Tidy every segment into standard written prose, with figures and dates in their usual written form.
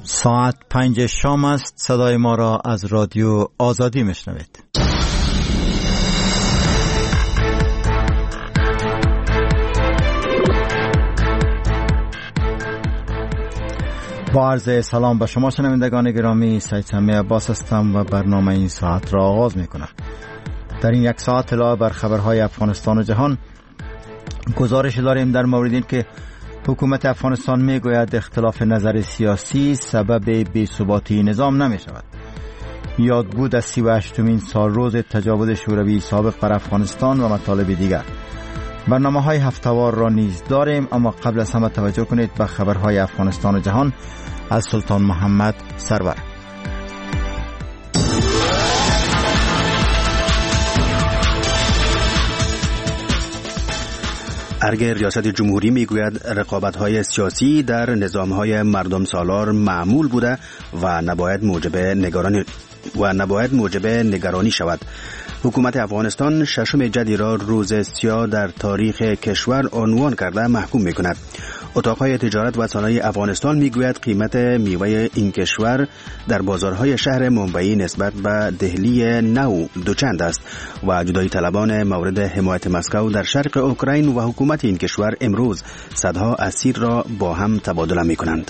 ساعت 5 شام است. صدای ما را از رادیو آزادی میشنوید. با عرض سلام به شما شنوندگان گرامی، سید سمی عباس هستم و برنامه این ساعت را آغاز میکنم. در این یک ساعت اطلاع بر خبرهای افغانستان و جهان گزارش داریم در مورد این که حکومت افغانستان میگوید اختلاف نظر سیاسی سبب بی‌ثباتی نظام نمی شود. یاد بود از 38مین سالروز تجاوز شوروی سابق بر افغانستان و مطالب دیگر. برنامه‌های هفته‌وار را نیز داریم، اما قبل از همه توجه کنید به خبرهای افغانستان و جهان از سلطان محمد سرور. ارگ ریاست جمهوری میگوید رقابت‌های سیاسی در نظام‌های مردم سالار معمول بوده و نباید موجب نگرانی شود. حکومت افغانستان ششم جدی را روز سیاه در تاریخ کشور عنوان کرده محکوم می‌کند. اتاق‌های تجارت و صنایع افغانستان میگوید قیمت میوه این کشور در بازارهای شهر ممبئی نسبت به دهلی نو دوچند است و جدایی طلبان مورد حمایت مسکو در شرق اوکراین و حکومت این کشور امروز صدها اسیر را با هم تبادله می‌کنند.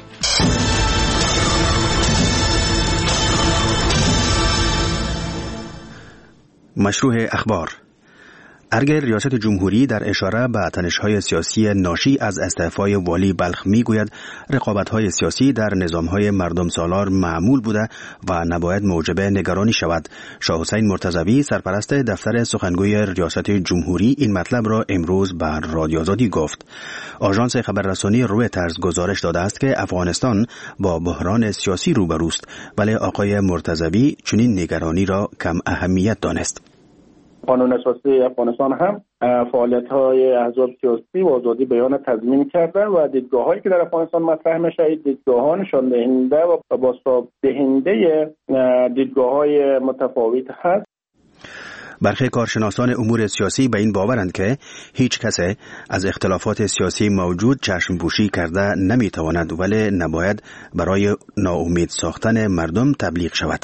مشروع اخبار. ارگ ریاست جمهوری در اشاره به تنش‌های سیاسی ناشی از استعفای والی بلخ میگوید رقابت‌های سیاسی در نظام‌های مردم سالار معمول بوده و نباید موجب نگرانی شود. شاه حسین مرتضوی سرپرست دفتر سخنگوی ریاست جمهوری این مطلب را امروز بر رادیو آزادی گفت. آژانس خبررسانی رویترز گزارش داده است که افغانستان با بحران سیاسی روبروست، ولی آقای مرتضوی چنین نگرانی را کم اهمیت دانست. قانون اساسی افغانستان هم فعالیت‌های احزاب سیاسی و آزادی بیان تضمین کرده و دیدگاه‌هایی که در افغانستان مطرح میشه دیدگاه‌ها نشان دهنده و بازتاب دهنده دیدگاه‌های متفاوت هست. برخی کارشناسان امور سیاسی به این باورند که هیچ کس از اختلافات سیاسی موجود چشم پوشی کرده نمی‌تواند، ولی نباید برای ناامید ساختن مردم تبلیغ شود.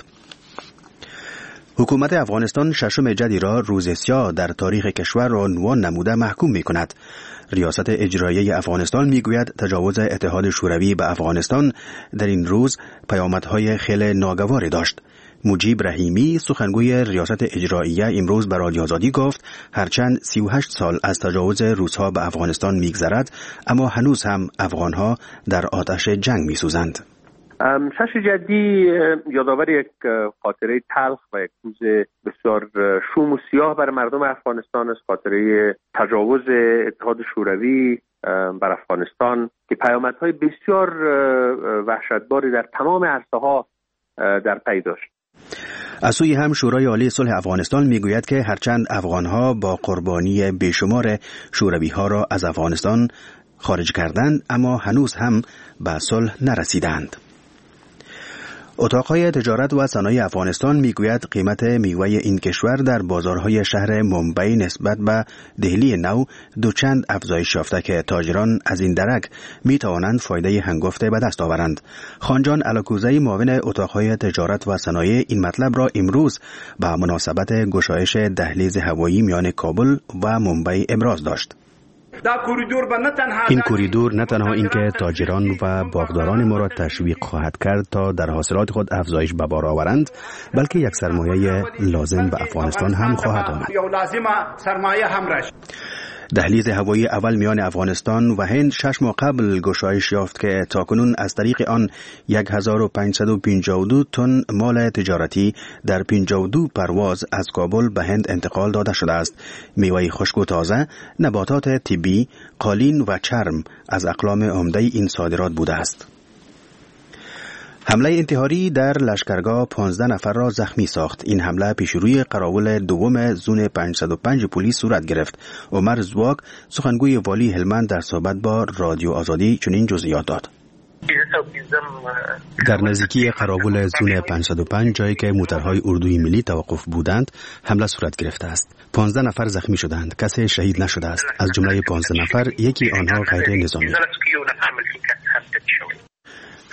حکومت افغانستان ششم جدی را روز سیاه در تاریخ کشور عنوان نموده محکوم می کند. ریاست اجرایی افغانستان می گوید تجاوز اتحاد شوروی به افغانستان در این روز پیامدهای خیلی ناگواری داشت. مجیب رحیمی سخنگوی ریاست اجراییه امروز به رادیو آزادی گفت هرچند 38 سال از تجاوز روس‌ها به افغانستان می‌گذرد، اما هنوز هم افغان‌ها در آتش جنگ می‌سوزند. شش جدی یادآور یک خاطره تلخ و یک روز بسیار شوم و سیاه برای مردم افغانستان است. خاطره تجاوز اتحاد شوروی بر افغانستان که پیامدهای بسیار وحشتباری در تمام عرصه‌ها در پی داشت. از سوی هم شورای عالی صلح افغانستان میگوید که هرچند افغان‌ها با قربانی بیشمار شوروی‌ها را از افغانستان خارج کردند، اما هنوز هم به صلح نرسیدند. اتاقهای تجارت و صنایع افغانستان میگوید قیمت میوه این کشور در بازارهای شهر ممبئی نسبت به دهلی نو دوچند افزایش یافته که تاجران از این درک میتوانند فایده هنگفته به دست آورند. خانجان علاکوزی معاون اتاقهای تجارت و صنایع این مطلب را امروز به مناسبت گشایش دهلیز هوایی میان کابل و ممبئی ابراز داشت. این کوریدور نه تنها اینکه تاجران و باغداران ما را تشویق خواهد کرد تا در حاصلات خود افزایش به بار آورند، بلکه یک سرمایه لازم به افغانستان هم خواهد آمد. دهلیز هوایی اول میان افغانستان و هند 6 ماه قبل گشایش یافت که تاکنون از طریق آن 1552 تن مال تجارتی در 52 پرواز از کابل به هند انتقال داده شده است. میوه خشک و تازه، نباتات طبی، قالین و چرم از اقلام عمده این صادرات بوده است. حمله انتحاری در لشکرگاه 15 نفر را زخمی ساخت. این حمله پیشروی قراول دوم زون 505 پلیس صورت گرفت. عمر زواک سخنگوی والی هلمند در صحبت با رادیو آزادی چنین جزئیات داد. در نزدیکی قراول زون 505 جایی که موترهای اردوی ملی توقف بودند حمله صورت گرفته است. 15 نفر زخمی شدند. کسی شهید نشده است. از جمله 15 نفر یکی آنها غیر نظامی.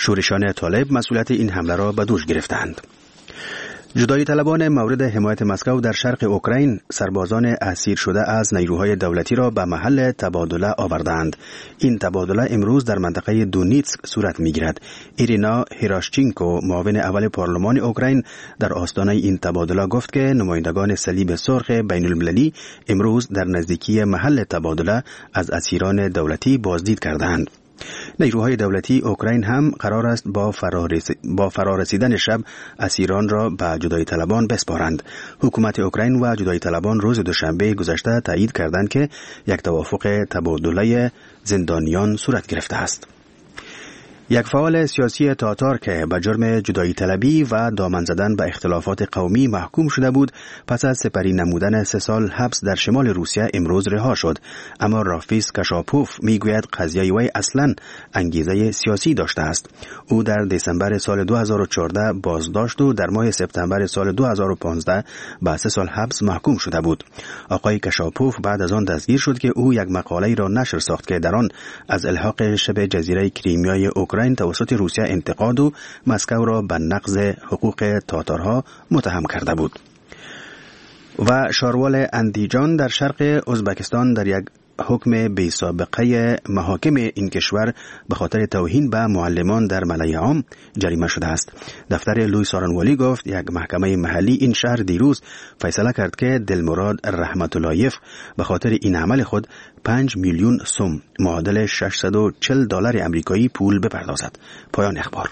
شورشان طالب مسئولیت این حمله را به دوش گرفتند. جدایی طلبان مورد حمایت مسکو در شرق اوکراین سربازان اسیر شده از نیروهای دولتی را به محل تبادله آوردند. این تبادله امروز در منطقه دونیتسک صورت می‌گیرد. ایرینا هیراشچینکو معاون اول پارلمان اوکراین در آستانه این تبادله گفت که نمایندگان صلیب سرخ بین‌المللی امروز در نزدیکی محل تبادله از اسیران دولتی بازدید کردند. نیروهای دولتی اوکراین هم قرار است با فرارسیدن شب اسیران را به جدایی طلبان بسپارند. حکومت اوکراین و جدایی طلبان روز دوشنبه گذشته تایید کردند که یک توافق تبادله زندانیان صورت گرفته است. یک فعال سیاسی تاتار که به جرم جدایی طلبی و دامن زدن به اختلافات قومی محکوم شده بود پس از سپری نمودن 3 سال حبس در شمال روسیه امروز رها شد، اما رافیس کشاپوف میگوید قضیه وی اصلاً انگیزه سیاسی داشته است. او در دسامبر سال 2014 بازداشت و در ماه سپتامبر سال 2015 به 3 سال حبس محکوم شده بود. آقای کشاپوف بعد از آن دستگیر شد که او یک مقاله را نشر ساخت که در آن از الحاق شبه جزیره کریمیای اوکراین توسط روسیه انتقاد و مسکو را به نقض حقوق تاتارها متهم کرده بود. و شاروال اندیجان در شرق ازبکستان در یک حکم بی سابقه محاکم این کشور به خاطر توهین به معلمان در ملأ عام جریمه شده است. دفتر لوی سارانوالی گفت یک محکمه محلی این شهر دیروز فیصله کرد که دلمراد رحمت‌اللهیف به خاطر این عمل خود 5 میلیون سوم معادل $640 امریکایی پول بپردازد. پایان اخبار.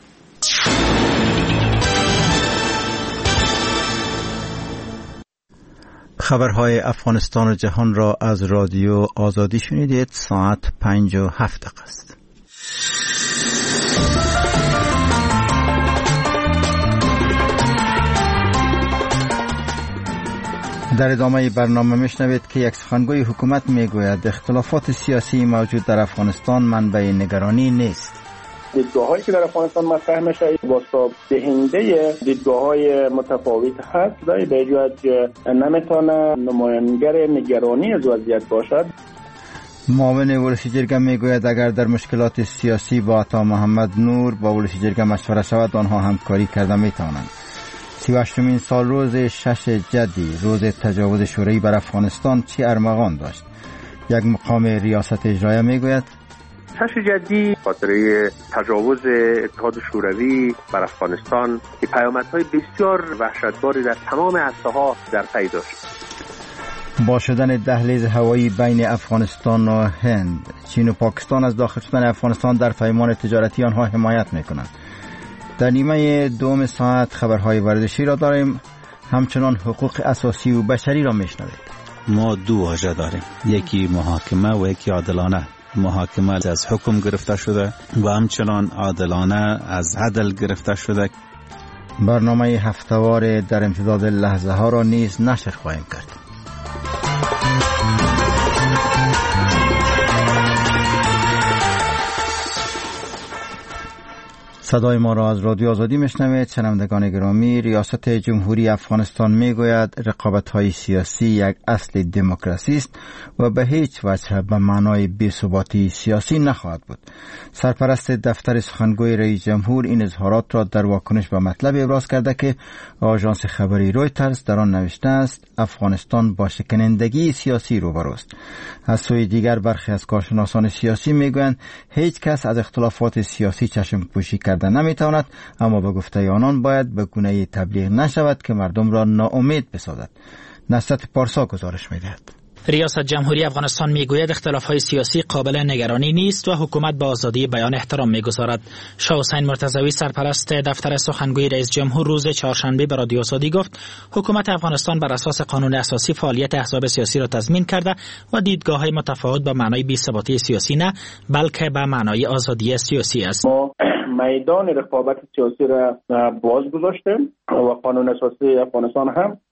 خبرهای افغانستان و جهان را از رادیو آزادی شنیدید. ساعت 5:07 است. در ادامه برنامه میشنوید که یک سخنگوی حکومت میگوید اختلافات سیاسی موجود در افغانستان منبع نگرانی نیست. دیدگاه‌هایی که در افغانستان مطرح میشه واسطه دهنده دیدگاه‌های متفاوت هست، در به وجه نمیتونه نماینگر نگرانی از وضعیت باشد. معاون ولسی جرگه میگوید اگر در مشکلات سیاسی با عطا محمد نور با ولسی جرگه مشوره شود آنها همکاری کرده میتوانند. 38مین سال روز 6 جدی روز تجاوز شوروی بر افغانستان چی ارمغان داشت؟ یک مقام ریاست اجرایی میگوید 6 جدی خاطره تجاوز اتحاد شوروی بر افغانستان که پیامدهای بسیار وحشتناکی در تمام عرصه‌ها در پی داشت. با شدن دهلیز هوایی بین افغانستان و هند، چین و پاکستان از داخل شدن افغانستان در پیمان تجارتی آنها حمایت میکنند. در نیمه دوم ساعت خبرهای ورزشی را داریم، همچنان حقوق اساسی و بشری را میشنوید. ما 2 واژه داریم، یکی محاکمه و یکی عادلانه. محاکمه از حکم گرفته شده و همچنان عادلانه از عدل گرفته شده. برنامه هفتهوار در امتداد لحظه ها را نیز نشر خواهیم کرد. صدای ما را از رادیو آزادی میشنوید. شنوندگان گرامی، ریاست جمهوری افغانستان میگوید رقابت‌های سیاسی یک اصل دموکراسی است و به هیچ وجه به معنای بی‌ثباتی سیاسی نخواهد بود. سرپرست دفتر سخنگوی رئیس جمهور این اظهارات را در واکنش به مطلب ابراز کرده که آژانس خبری رویترز در آن نوشته است افغانستان با شکنندگی سیاسی روبروست. از سوی دیگر برخی از کارشناسان سیاسی میگویند هیچ کس از اختلافات سیاسی چشم پوشی کرده نمیتواند، اما به گفته آنان باید به گونه‌ای تبلیغ نشود که مردم را ناامید بسازد. نصرت پارسا گزارش می‌دهد. ریاست جمهوری افغانستان میگوید اختلاف‌های سیاسی قابل نگرانی نیست و حکومت به آزادی بیان احترام میگذارد. شاه حسین مرتضوی سرپرست دفتر سخنگوی رئیس جمهور روز چهارشنبه به رادیو آزادی گفت حکومت افغانستان بر اساس قانون اساسی فعالیت احزاب سیاسی را تضمین کرده و دیدگاه‌های متفاوت به معنای بی‌ثباتی سیاسی نه، بلکه به معنای آزادی سیاسی است. میدان رقابت سیاسی را باز گذاشتیم و قانون اساسی افغانستان هم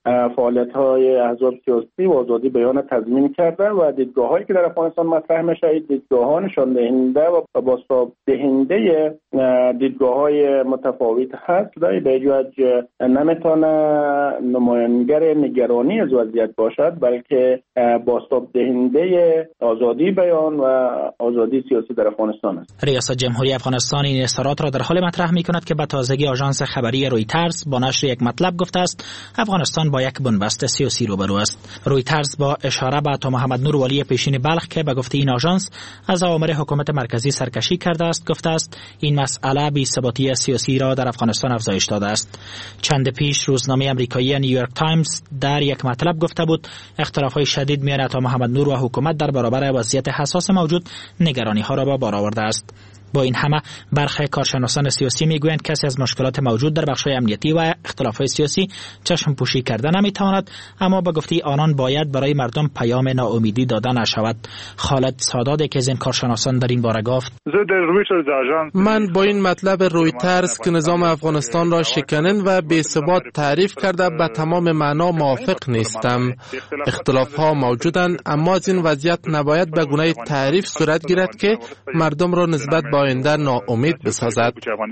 فعالیت‌های احزاب سیاسی و آزادی بیان تضمین کرده و دیدگاه‌هایی که در افغانستان مطرح میشه دیدگاه‌ها نشان دهنده و بازتاب دهنده دیدگاه‌های متفاوت هست. در به وجه نمیتونه نماینگر نگرانی از وضعیت باشد، بلکه بازتاب دهنده آزادی بیان و آزادی سیاسی در افغانستان است. ریاست جمهوری افغانستان این اظهارات را در حال مطرح می‌کند که به تازگی آژانس خبری رویترز با نشر یک مطلب گفته است افغانستان با یک بنبست سیاسی روبرو است. رویترز با اشاره به عطا محمد نور والی پیشین بلخ که به گفته این آژانس از اوامر حکومت مرکزی سرکشی کرده است گفته است این مسئله بی‌ثباتی سیاسی را در افغانستان افزایش داده است. چند پیش روزنامه آمریکایی نیویورک تایمز در یک مطلب گفته بود اختلاف‌های شدید میان عطا محمد نور و حکومت در برابر وضعیت حساس موجود نگرانی‌ها را به بار آورده است. با این همه برخی کارشناسان سیاسی میگویند کسی از مشکلات موجود در بخش‌های امنیتی و اختلاف‌های سیاسی چشم پوشی کرده نمیتواند، اما به گفته آنان باید برای مردم پیام ناامیدی داده نشود. خالد سادات که از این کارشناسان در این باره گفت: من با این مطلب رویترز که نظام افغانستان را شکنن و بی‌ثبات تعریف کرده به تمام معنا موافق نیستم. اختلاف‌ها موجودند، اما از این وضعیت نباید به گونه تعریف صورت گیرد که مردم را نسبت به آینده ناامید بسازد.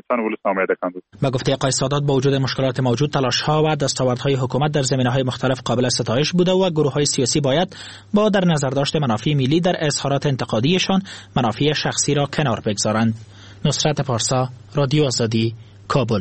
با گفته آقای سادات با وجود مشکلات موجود تلاش‌ها و دستاوردهای حکومت در زمینه‌های مختلف قابل ستایش بوده و گروه‌های سیاسی باید با در نظر داشت منافع ملی در اظهارات انتقادیشان منافع شخصی را کنار بگذارند. نصرت پارسا، رادیو آزادی، کابل.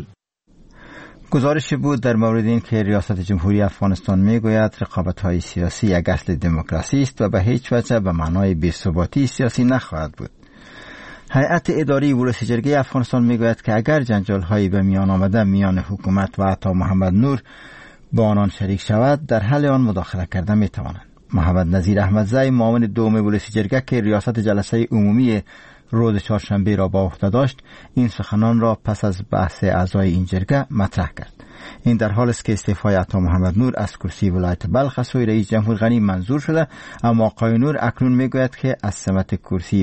گزارشی بود در مورد این که ریاست جمهوری افغانستان میگوید رقابت‌های سیاسی یک اصل دموکراسی است و به هیچ وجه به معنای بی‌ثباتی سیاسی نخواهد بود. هیئت اداری ولسی جرگه افغانستان میگوید که اگر جنجال‌هایی به میان آمده میان حکومت و عطا محمد نور با آنان شریک شود در حل آن مداخله کرده میتوانند. محمد نظیر احمدزی معاون دوم ولسی جرگه که ریاست جلسه عمومی روز چهارشنبه را با عهده داشت این سخنان را پس از بحث اعضای این جرگه مطرح کرد. این در حال است که استعفای عطا محمد نور از کرسی ولایت بلخ از سوی رئیس جمهور غنی منظور شده، اما آقای نور اکنون میگوید که از سمت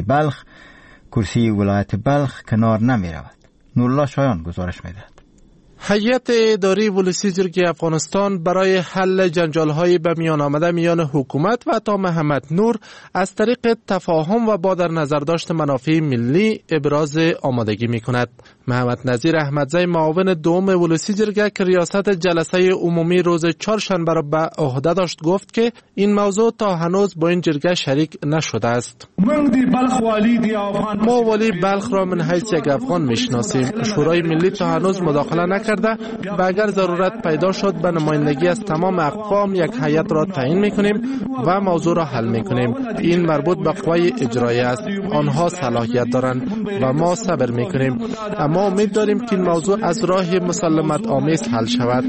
کرسی ولایت بلخ کنار نمی رود. نورالله شایان گزارش می دهد. هیئت اداری ولسی جرگه افغانستان برای حل جنجال‌های به میان آمده میان حکومت و عطا محمد نور از طریق تفاهم و با در نظر داشت منافع ملی ابراز آمادگی می‌کند. محمد نظیر احمدزی معاون دوم ولسی جرگه که ریاست جلسه عمومی روز چهارشنبه را به عهده داشت گفت که این موضوع تا هنوز با این جرگه شریک نشده است. ما والی بلخ را من حیث یک افغان میشناسیم. شورای ملی تا هنوز مداخله نکرده و اگر ضرورت پیدا شد به نمایندگی از تمام اقوام یک هیئت را تعیین میکنیم و موضوع را حل میکنیم. این مربوط به قوای اجرایی است. آنها صلاحیت دارند و ما صبر میکنیم، اما امید داریم که این موضوع از راه مسالمت آمیز حل شود.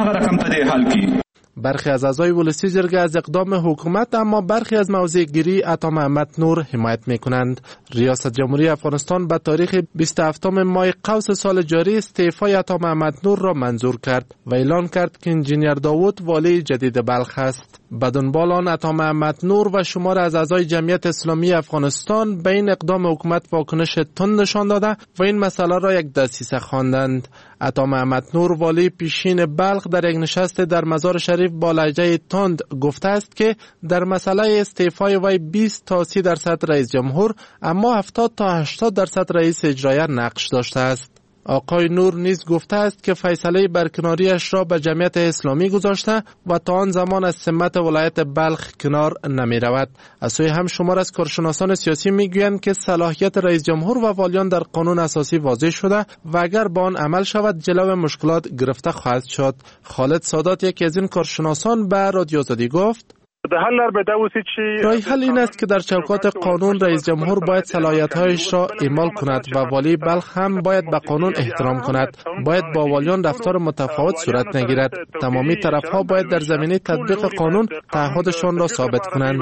برخی از اعضای ولسی جرگه از اقدام حکومت اما برخی از موضع گیری عطا محمد نور حمایت میکنند. ریاست جمهوری افغانستان به تاریخ 27 ماه قوس سال جاری استعفای عطا محمد نور را منظور کرد و اعلان کرد که انجینیر داوود والی جدید بلخ است. به دنبال آن عطا محمد نور و شمار از اعضای جمعیت اسلامی افغانستان به این اقدام حکومت واکنش تند نشان داده و این مسئله را یک دسیسه خواندند. عطا محمد نور والی پیشین بلخ در یک نشست در مزار شریف با لهجه تند گفته است که در مسئله استعفای وی 20 تا 30% رئیس جمهور اما 70 تا 80% رئیس اجرایی نقش داشته است. آقای نور نیز گفته است که فیصله برکناریش را به جمعیت اسلامی گذاشته و تا آن زمان از سمت ولایت بلخ کنار نمی رود. از سوی هم شمار از کارشناسان سیاسی می گویند که صلاحیت رئیس جمهور و والیان در قانون اساسی واضح شده و اگر با آن عمل شود جلو مشکلات گرفته خواهد شد. خالد سادات یکی از این کارشناسان به رادیو آزادی گفت: رای حل این است که در چوکات قانون رئیس جمهور باید صلاحیت‌هایش را اعمال کند و والی بلخ هم باید به قانون احترام کند. باید با والیان رفتار متفاوت صورت نگیرد. تمامی طرف‌ها باید در زمینه تطبیق قانون تعهدشان را ثابت کنند.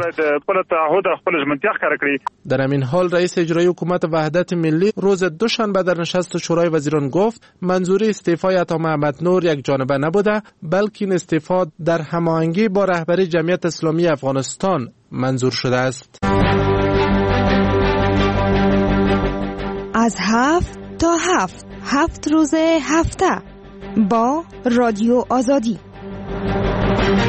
در همین حال رئیس اجرایی حکومت وحدت ملی روز دوشنبه در نشست شورای وزیران گفت منظوری استعفای عطا محمد نور یک جانبه نبوده، بلکه این استعفا در هماهنگی با رهبری جمعیت اسلامی افغانستان منظور شده است. از 7 تا 7 روز هفته با رادیو آزادی.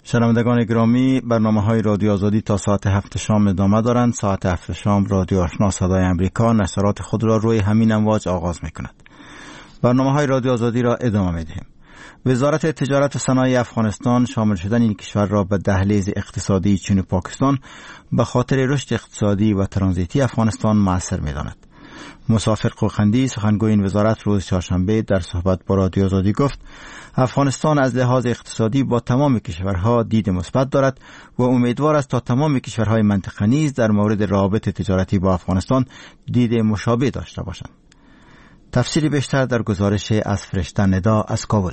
شنوندگان گرامی، برنامه‌های رادیو آزادی تا ساعت 7 شام ادامه دارند. ساعت 7 شام رادیو آشنا صدای امریکا نشرات خود را روی همین امواج آغاز می‌کند. برنامه‌های رادیو آزادی را ادامه می‌دهیم. وزارت تجارت و صنایع افغانستان شامل شدن این کشور را به دهلیز اقتصادی چین و پاکستان به خاطر رشد اقتصادی و ترانزیتی افغانستان مؤثر می‌داند. مسافر قوقندی سخنگوی این وزارت روز چهارشنبه در صحبت با رادیو آزادی گفت افغانستان از لحاظ اقتصادی با تمام کشورها دید مثبت دارد و امیدوار است تا تمام کشورهای منطقه نیز در مورد روابط تجارتی با افغانستان دید مشابه داشته باشند. تفصیلی بیشتر در گزارش از فرشته ندا از کابل.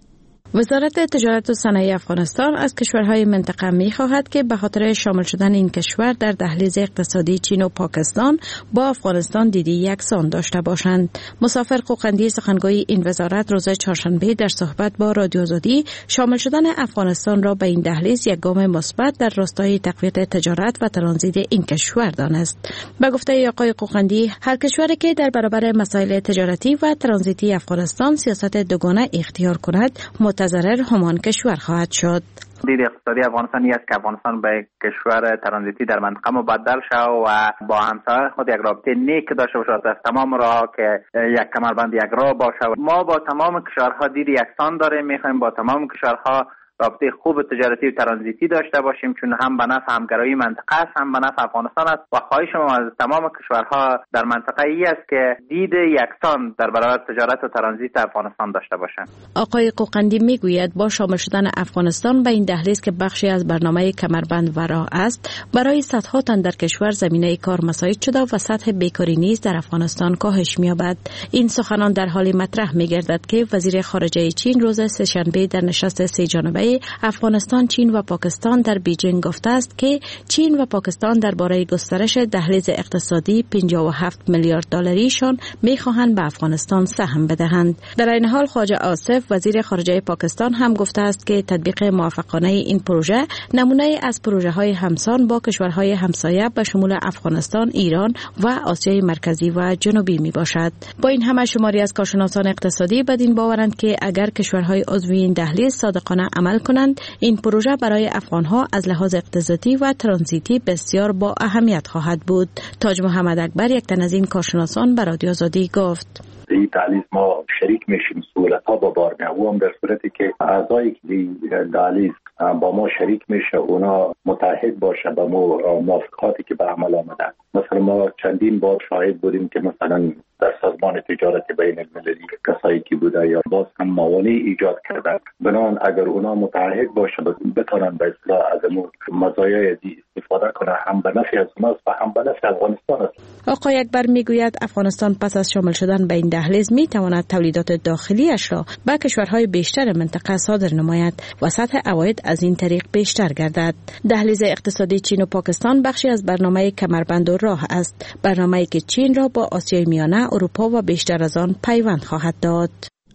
وزارت تجارت و صنایع افغانستان از کشورهای منطقه می‌خواهد که به خاطر شامل شدن این کشور در دهلیز اقتصادی چین و پاکستان با افغانستان دیدی یکسان داشته باشند. مسافر قوقندی سخنگوی این وزارت روز چهارشنبه در صحبت با رادیو آزادی شامل شدن افغانستان را به این دهلیز یک گام مثبت در راستای تقویت تجارت و ترانزیت این کشور دانست. به گفته آقای قوقندی، هر کشوری که در برابر مسائل تجارتی و ترانزیتی افغانستان سیاست دوگانه اختیار کند متضرر همان کشور خواهد شد. دید اقتصادی افغانستان است که افغانستان به کشور ترانزیتی در منطقه مبدل شود و با همسایه خود یک رابطه نیک داشته باشد از تمام راه که یک کمربند یک راه باشه. ما با تمام کشورها دید یکسان داریم، میخوایم با تمام کشورها رابطه خوب تجارتی و ترانزیتی داشته باشیم، چون هم به نفع همگرایی منطقه است هم به نفع افغانستان است و خواهش ما از تمام کشورها در منطقه ای است که دید یکسان در برابر تجارت و ترانزیت افغانستان داشته باشند. آقای قوقندی میگوید با شامل شدن افغانستان به این دهلیز که بخشی از برنامه کمربند و راه است، برای صدها تن در کشور زمینه کار مساعد شده و سطح بیکاری نیز در افغانستان کاهش می‌یابد. این سخنان در حالی مطرح می‌گردد که وزیر خارجه چین روز سه‌شنبه در نشست سه جانبه افغانستان، چین و پاکستان در بیجینگ گفته است که چین و پاکستان درباره گسترش دهلیز اقتصادی 57 میلیارد دلاریشان می‌خواهند به افغانستان سهم بدهند. در این حال خواجه آصف وزیر خارجه پاکستان هم گفته است که تطبیق موافقانه این پروژه نمونه از پروژه‌های همسان با کشورهای همسایه به شمول افغانستان، ایران و آسیای مرکزی و جنوبی میباشد. با این همه شماری از کارشناسان اقتصادی بدین باورند که اگر کشورهای عضو این دهلیز صادقانه عمل کنند، این پروژه برای افغانها از لحاظ اقتصادی و ترانزیتی بسیار با اهمیت خواهد بود. تاج محمد اکبر یک تن از این کارشناسان به رادیو آزادی گفت: این دهلیز ما شریک میشیم، سهولت‌ها با بار میاد. هم در صورتی که اعضایی که دهلیز با ما شریک میشه اونا متحد باشه با موافقاتی که به عمل آمده. مثلا ما چندین بار شاهد بودیم که مثلا در سازمان تجارت بین المللی کسایی که بوده یا باز هم موانع ایجاد کردن، بنابراین اگر اونا متحد باشه بتونن به اصطلاح از مزایای دی استفاده کنه، هم به نفع از اوناست و هم به نفع افغانستان است. آقای اکبر میگوید افغانستان پس از شامل شدن به این دهلیز میتواند تولیدات داخلیش را به کشورهای بیشتر منطقه صادر نماید و سطح عواید از این طریق بیشتر گردد. دهلیز اقتصادی چین و پاکستان بخشی از برنامه کمربند و راه است، برنامه‌ای که چین را با آسیای میانه، اروپا و بیشتر از آن پیوند خواهد داد.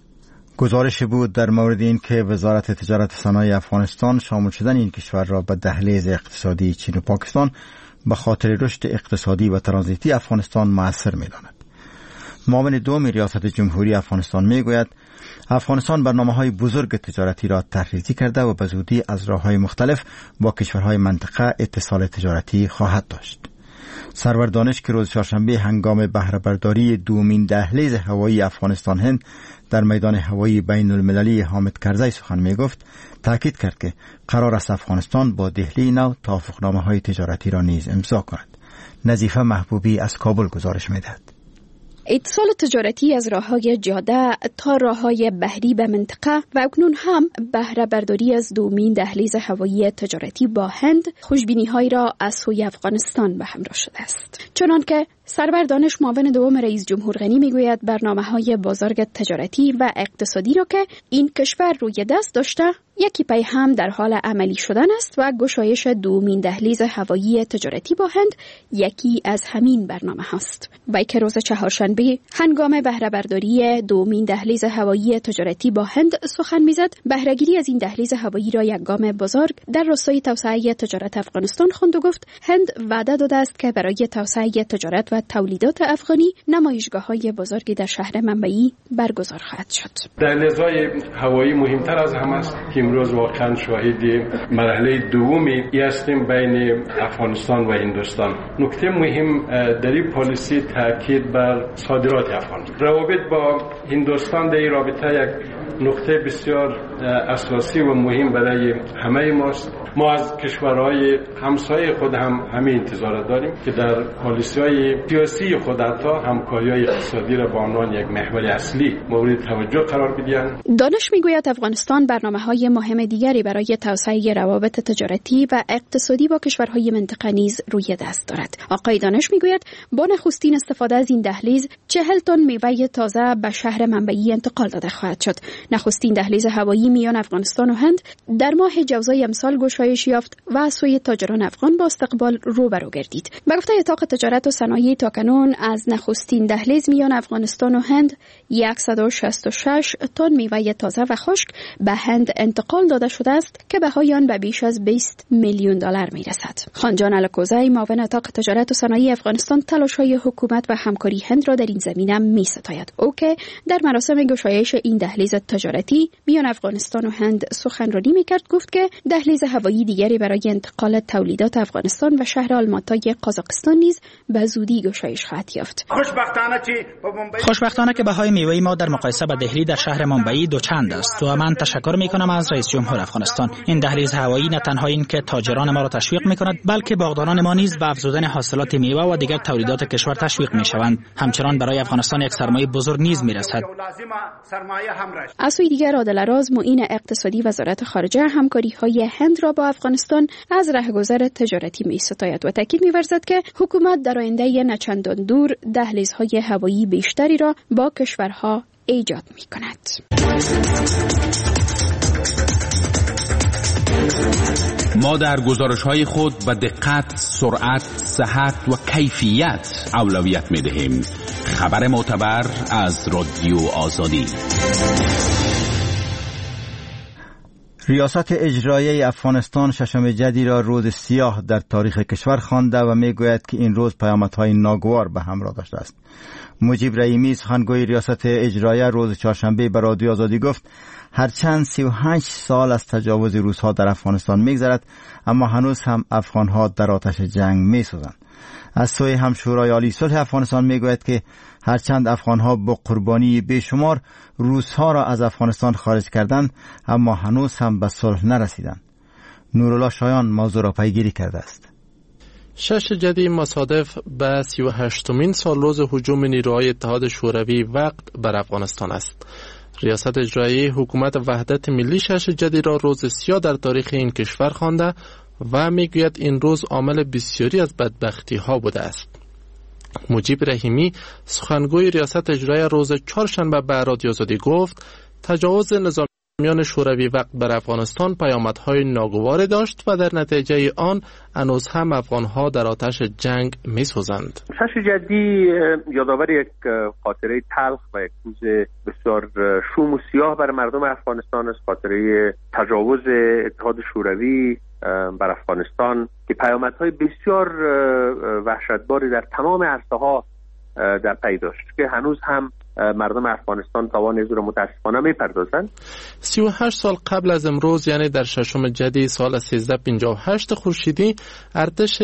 گزارش بود در مورد این که وزارت تجارت و صنایع افغانستان شامل شدن این کشور را به دهلیز اقتصادی چین و پاکستان به خاطر رشد اقتصادی و ترانزیتی افغانستان مؤثر می‌داند. معاون دوم ریاست جمهوری افغانستان میگوید افغانستان برنامه‌های بزرگ تجارتی را طرحریزی کرده و به زودی از راه‌های مختلف با کشورهای منطقه اتصال تجارتی خواهد داشت. سرور دانش که روز چهارشنبه هنگام بهره برداری دومین دهلیز هوایی افغانستان هند در میدان هوایی بین المللی حامد کرزی سخن می گفت، تاکید کرد که قرار است افغانستان با دهلی نو توافقنامه‌های تجارتی را نیز امضا کند. نظیفه محبوبی از کابل گزارش می دهد. اتصال تجارتی از راه‌های جاده تا راه‌های بحری به منطقه و اکنون هم بهره برداری از دومین دهلیز هوایی تجارتی با هند خوشبینی‌هایی را از سوی افغانستان به همراه شده است. چنانکه سرور دانش معاون دوم رئیس جمهور غنی میگوید برنامه‌های بزرگ تجارتی و اقتصادی را که این کشور روی دست داشته یکی پی هم در حال عملی شدن است و گشایش دومین دهلیز هوایی تجارتی با هند یکی از همین برنامه هاست. وی که روز چهارشنبه هنگام بهره برداری دومین دهلیز هوایی تجارتی با هند سخن میزد، بهره‌گیری از این دهلیز هوایی را یک گام بزرگ در راستای توسعه تجارت افغانستان خواند و گفت هند وعده داده است که برای توسعه تجارت و انتقال تولیدات افغانی نمایشگاه‌های بزرگی در شهر منبعی برگزار خواهد شد. دهلیزهای هوایی مهمتر از همه است که امروز واقعا شاهد مرحله دومی هستیم بین افغانستان و هندوستان. نکته مهم در این پالیسی تاکید بر صادرات افغان. روابط با هندوستان در این رابطه یک نقطه بسیار اساسی و مهم برای همه ماست. ما از کشورهای همسایه خود هم همین انتظار داریم که در پالیسی‌های سیاسی خود حتی همکاری‌های اقتصادی را به عنوان یک محور اصلی مورد توجه قرار بدهند. دانش میگوید افغانستان برنامه‌های مهم دیگری برای توسعه روابط تجارتی و اقتصادی با کشورهای منطقه نیز روی دست دارد. آقای دانش میگوید با نخستین استفاده از این دهلیز 40 تن میوه تازه به شهر منبعی انتقال داده خواهد شد. نخستین دهلیز هوایی میان افغانستان و هند در ماه جوزای امسال گشایش یافت و از سوی تاجران افغان با استقبال روبرو گردید. به گفته اتاق تجارت و صنایع تاکنون از نخستین دهلیز میان افغانستان و هند 166 تن میوه تازه و خشک به هند انتقال داده شده است که بهای آن به بیش از 20 میلیون دلار میرسد. خانجان الکوزی معاون اتاق تجارت و صنایع افغانستان تلاش‌های حکومت و همکاری هند را در این زمینه می‌ستاید. او که در مراسم گشایش این دهلیز تجارتی میان افغانستان و هند سخنرانی می‌کرد گفت که دهلیز هوایی دیگری برای انتقال تولیدات افغانستان و شهر آلماتای قزاقستان نیز به زودی گشایش خواهد یافت. خوشبختانه که بهای میوه ما در مقایسه با دهلی در شهر منبعی دوچند است و من تشکر می‌کنم از رئیس جمهور افغانستان. این دهلیز هوایی نه تنها این که تاجران ما را تشویق می‌کند بلکه باغداران ما نیز به افزودن حاصلات میوه و دیگر تولیدات کشور تشویق می‌شوند. همچنان برای افغانستان یک سرمایه بزرگ نیز می‌رسد. از سوی دیگر عادل اراز معین اقتصادی وزارت خارجه همکاری‌های هند را با افغانستان از رهگذر تجارتی می‌ستاید و تاکید می‌ورزد که حکومت در آینده نچندان دور دهلیزهای هوایی بیشتری را با کشورها ایجاد می‌کند. ما در گزارش‌های خود به دقت، سرعت، صحت و کیفیت اولویت می‌دهیم. خبر معتبر از رادیو آزادی. ریاست اجرایی افغانستان ششم جدی را روز سیاه در تاریخ کشور خوانده و میگوید که این روز پیامدهای ناگوار به همراه داشته است. مجیب رحیمی سخنگوی ریاست اجرایی روز چهارشنبه به رادیو آزادی گفت هرچند 38 سال از تجاوز روس‌ها در افغانستان میگذرد اما هنوز هم افغان‌ها در آتش جنگ میسوزند. از سوی هم شورای عالی صلح افغانستان میگوید که هرچند افغان‌ها با قربانی بیشمار روس‌ها را از افغانستان خارج کردند اما هنوز هم به صلح نرسیدند. نورالله شایان موضوع را پیگیری کرده است. 6 جدی مصادف به 38مین سالروز هجوم نیروهای اتحاد شوروی وقت بر افغانستان است. ریاست اجرایی حکومت وحدت ملی 6 جدی را روز سیاه در تاریخ این کشور خوانده و میگوید این روز عامل بسیاری از بدبختی ها بوده است. مجیب رحیمی سخنگوی ریاست اجرایی روز چهارشنبه به رادیو آزادی گفت تجاوز نظامیان شوروی وقت بر افغانستان پیامدهای ناگوار داشت و در نتیجه آن هنوز هم افغانها در آتش جنگ میسوزند. 6 جدی یادآور یک خاطره تلخ و یک روز بسیار شوم و سیاه برای مردم افغانستان است. خاطره تجاوز اتحاد شوروی بر افغانستان که پیامدهای بسیار وحشتباری در تمام عرصه‌ها در پی داشت که هنوز هم مردم افغانستان تاوان از را متاسفانه میپردازند. 38 سال قبل از امروز یعنی در ششم جدی سال 1358 خورشیدی ارتش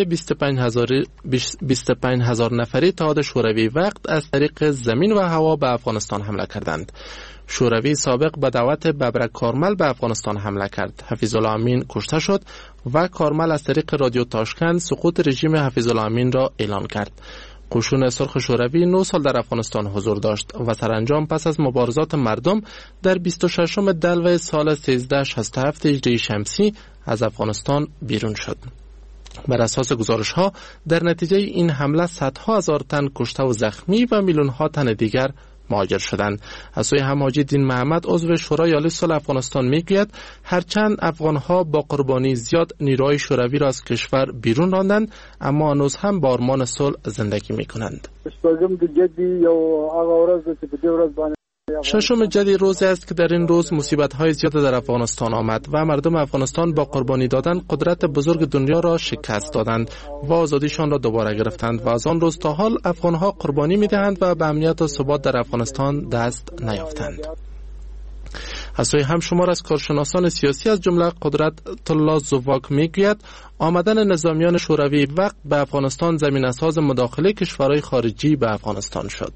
25000 نفری اتحاد شوروی وقت از طریق زمین و هوا به افغانستان حمله کردند. شوروی سابق به دعوت ببرک کارمل به افغانستان حمله کرد. حفیظالله امین کشته شد و کارمل از طریق رادیو تاشکند سقوط رژیم حفیظالله امین را اعلان کرد. قشون سرخ شوروی 9 سال در افغانستان حضور داشت و سرانجام پس از مبارزات مردم در 26 دلو سال 1367 هجری شمسی از افغانستان بیرون شد. بر اساس گزارش‌ها در نتیجه این حمله صدها هزار تن کشته و زخمی و میلیون‌ها تن دیگر مهاجر شدند. از سوی هم حاجی دین محمد عضو شورای عالی صلح افغانستان میگوید هرچند افغانها با قربانی زیاد نیروهای شوروی را از کشور بیرون راندند اما هنوز هم با آرمان صلح زندگی میکنند. ششم جدی روزی است که در این روز مصیبت‌های زیاد در افغانستان آمد و مردم افغانستان با قربانی دادن قدرت بزرگ دنیا را شکست دادند و آزادیشان را دوباره گرفتند و از آن روز تا حال افغان‌ها قربانی می‌دهند و به امنیت و ثبات در افغانستان دست نیافتند. از سوی همشمار از کارشناسان سیاسی از جمله قدرت الله زواک میگوید آمدن نظامیان شوروی وقت به افغانستان زمینه‌ساز مداخله کشورهای خارجی به افغانستان شد.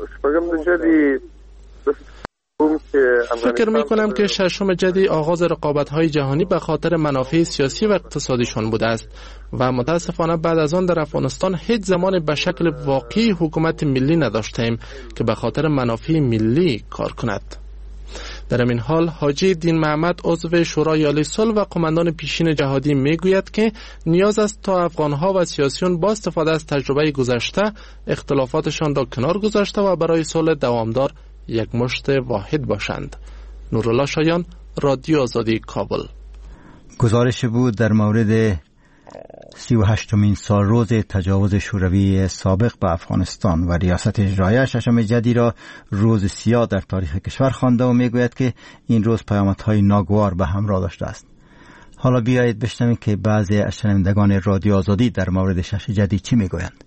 فکر میکنم که ششم جدی آغاز رقابت‌های جهانی به خاطر منافع سیاسی و اقتصادیشان بوده است و متاسفانه بعد از آن در افغانستان هیچ زمان به شکل واقعی حکومت ملی نداشتیم که به خاطر منافع ملی کار کند. در این حال حاجی دین محمد عضو شورای عالی صلح و قماندان پیشین جهادی میگوید که نیاز است تا افغان‌ها و سیاسیون با استفاده از تجربه گذشته اختلافاتشان را کنار گذاشته و برای صلح دوامدار یک مشت واحد باشند. نورالله شایان، رادیو آزادی، کابل. گزارش بود در مورد 38مین سال روز تجاوز شوروی سابق به افغانستان و ریاست اجرایی ششم جدی را روز سیاه در تاریخ کشور خوانده و میگوید که این روز پیامدهای ناگوار به همراه داشته است. حالا بیایید بشنویم که بعضی از شنوندگان رادیو آزادی در مورد شش جدی چی میگویند.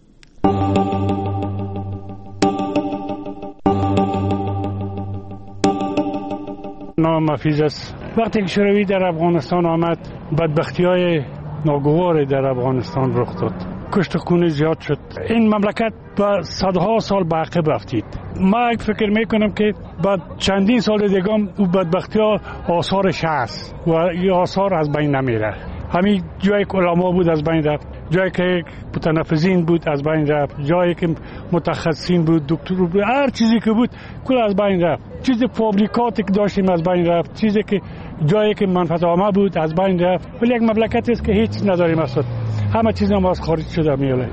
نام مفیز است. وقتی که شوروی در افغانستان آمد بدبختی‌های ناگوار در افغانستان رخ داد. کشت و خون زیاد شد. این مملکت با صدها سال به عقب رفتید. ما فکر میکنم که بعد چندین سال دیگه او بدبختی‌ها آثارش هست و این آثار از بین نمیره. همین جایی که علما بود از بین رفت، جایی که متنفذین بود از بین رفت، جایی که متخصصین بود، دکتر بود، هر چیزی که بود کل از بین رفت. چیز فابریکاتی که داشتیم از بین رفت، چیزی که جایی که منفعت عامه بود از بین رفت. ولی یک مملکتی است که هیچ نداریم اصلا. همه چیز ما از خارج شده میاله.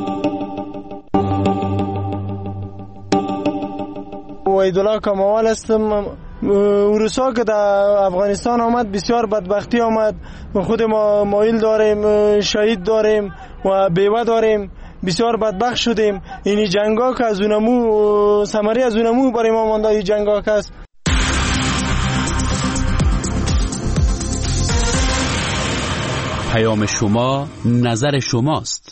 وحیدالله کمال هستم. روسا که در افغانستان آمد بسیار بدبختی آمد. خود ما مایل داریم، شهید داریم و بیوه داریم. بسیار بدبخت شدیم. اینی جنگا که از اونمو ثمره از اونمو برای ما مانده. این جنگا که است. پیام شما، نظر شماست.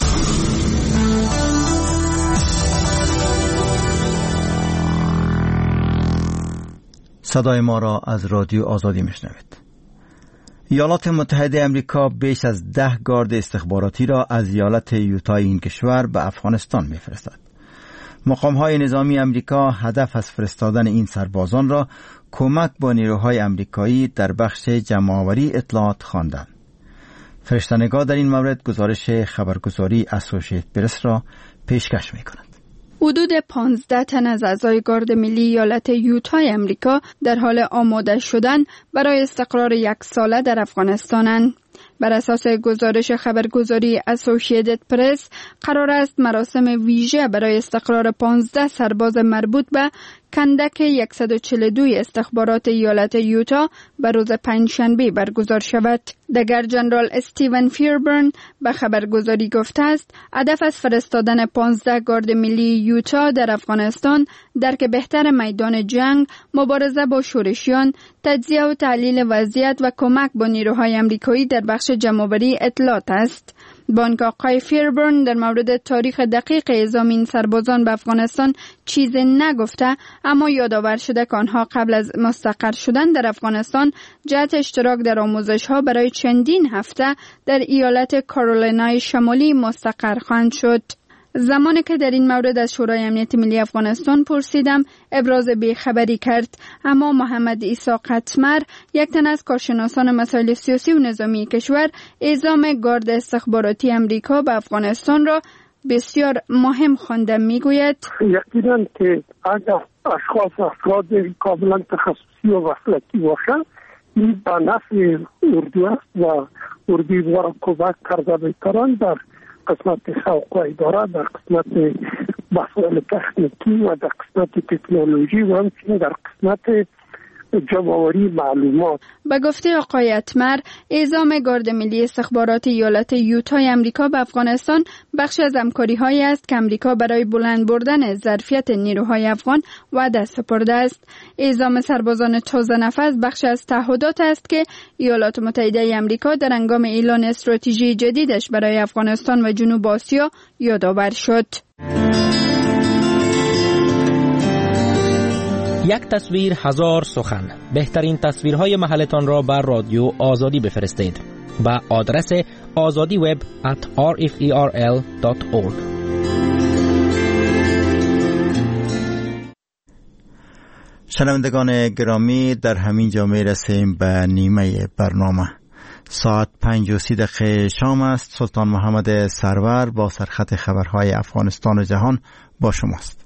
صدای ما را از رادیو آزادی میشنوید. ایالات متحده امریکا بیش از 10 گارد استخباراتی را از ایالت یوتا این کشور به افغانستان میفرستد. مقام‌های نظامی امریکا هدف از فرستادن این سربازان را کمک با نیروهای امریکایی در بخش جمع‌آوری اطلاعات خواندند. فرشته‌نگار در این مورد گزارش خبرگزاری اسوسییتد پرس را پیشکش می‌کند. حدود 15 تن از اعضای گارد ملی ایالت یوتای امریکا در حال آماده شدن برای استقرار 1 ساله در افغانستانند. بر اساس گزارش خبرگزاری اسوسییتد پرس قرار است مراسم ویژه برای استقرار 15 سرباز مربوط به کندک 142 استخبارات ایالت یوتا به روز پنجشنبه برگزار شود. دگر جنرال استیون فیربرن به خبرگزاری گفته است هدف از فرستادن 15 گارد ملی یوتا در افغانستان درک بهتر میدان جنگ، مبارزه با شورشیان، تجزیه و تحلیل وضعیت و کمک با نیروهای امریکایی در بخش جمع‌آوری اطلاعات است. بانک آقای فیربرن در مورد تاریخ دقیق اعزام این سربازان به افغانستان چیزی نگفته، اما یادآور شده که آنها قبل از مستقر شدن در افغانستان جهت اشتراک در آموزش‌ها برای چندین هفته در ایالت کارولینای شمالی مستقر خواهند شد. زمانی که در این مورد از شورای امنیت ملی افغانستان پرسیدم ابراز بیخبری کرد، اما محمد عیسی قطمر، یک تن از کارشناسان مسائل سیاسی و نظامی کشور، اعزام گارد استخباراتی امریکا به افغانستان را بسیار مهم خوانده. میگوید یقینا که اگر افراد کاملا تخصصی و مسلکی باشند این به نفع اردو است و اردو را کمک کرده می‌توانند در قسمت سوق و اداره، در قسمت مسائل تکنیکی و در قسمت تکنولوژی و همچنین در قسمت جمع‌آوری معلومات. به گفته آقای اتمر، اعزام گارد ملی استخبارات ایالت یوتای امریکا به افغانستان بخش از همکاری‌هایی است که امریکا برای بلند بردن ظرفیت نیروهای افغان وعده سپرده است. اعزام سربازان تازه نفس بخش از تعهدات است که ایالات متحده امریکا در هنگام اعلان استراتژی جدیدش برای افغانستان و جنوب آسیا یادآور شد. یک تصویر هزار سخن. بهترین تصویرهای محلتان را بر رادیو آزادی بفرستید به آدرس azadiweb@rferl.org. شنوندگان گرامی، در همین جا می رسیم به نیمه برنامه. ساعت 5:30 شام است. سلطان محمد سرور با سرخط خبرهای افغانستان و جهان با شماست.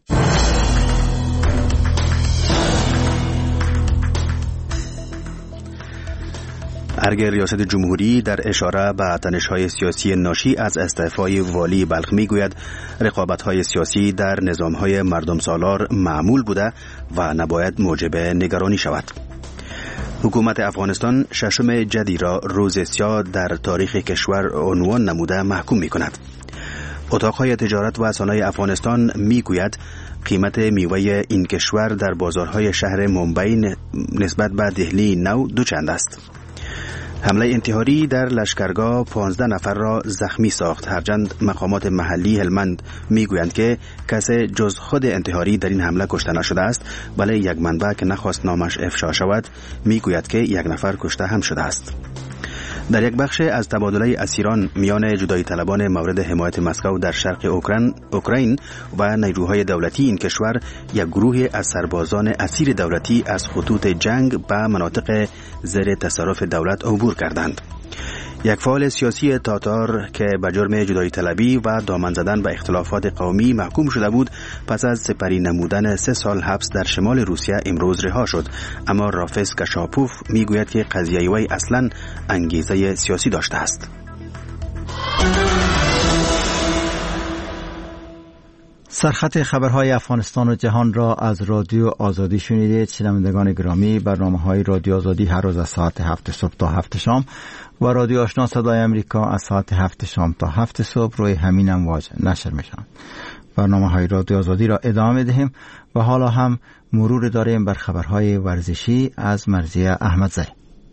ارگ ریاست جمهوری در اشاره به تنش‌های سیاسی ناشی از استعفای والی بلخ می‌گوید رقابت‌های سیاسی در نظام‌های مردم سالار معمول بوده و نباید موجب نگرانی شود. حکومت افغانستان ششم جدی را روز سیاه در تاریخ کشور عنوان نموده محکوم می‌کند. اتاق‌های تجارت و صنایع افغانستان می‌گوید قیمت میوه این کشور در بازارهای شهر مومبای نسبت به دهلی نو دوچند است. حمله انتحاری در لشکرگاه 15 نفر را زخمی ساخت. هرچند مقامات محلی هلمند میگویند که کسی جز خود انتحاری در این حمله کشته نشده است، ولی یک منبع که نخواست نامش افشا شود میگوید که یک نفر کشته هم شده است. در یک بخش از تبادله اسیران میان جدایی طلبان مورد حمایت مسکو در شرق اوکراین و نیروهای دولتی این کشور، یک گروه از سربازان اسیر دولتی از خطوط جنگ به مناطق زیر تصرف دولت عبور کردند. یک فعال سیاسی تاتار که به جرم جدایی طلبی و دامن زدن به اختلافات قومی محکوم شده بود، پس از سپری نمودن 3 سال حبس در شمال روسیه امروز رها شد، اما رافس کشاپوف میگوید که قضیه وی اصلاً انگیزه سیاسی داشته است. سرخط خبرهای افغانستان و جهان را از رادیو آزادی شنیدید. شنوندگان گرامی، برنامه‌های رادیو آزادی هر روز از ساعت 7 صبح تا 7 شام و رادیو آشنا صدای امریکا از ساعت 7 شام تا 7 صبح روی همین امواج نشر میشوند. برنامه‌های رادیو آزادی را ادامه دهیم و حالا هم مرور داریم بر خبرهای ورزشی از مرضیه احمدزی.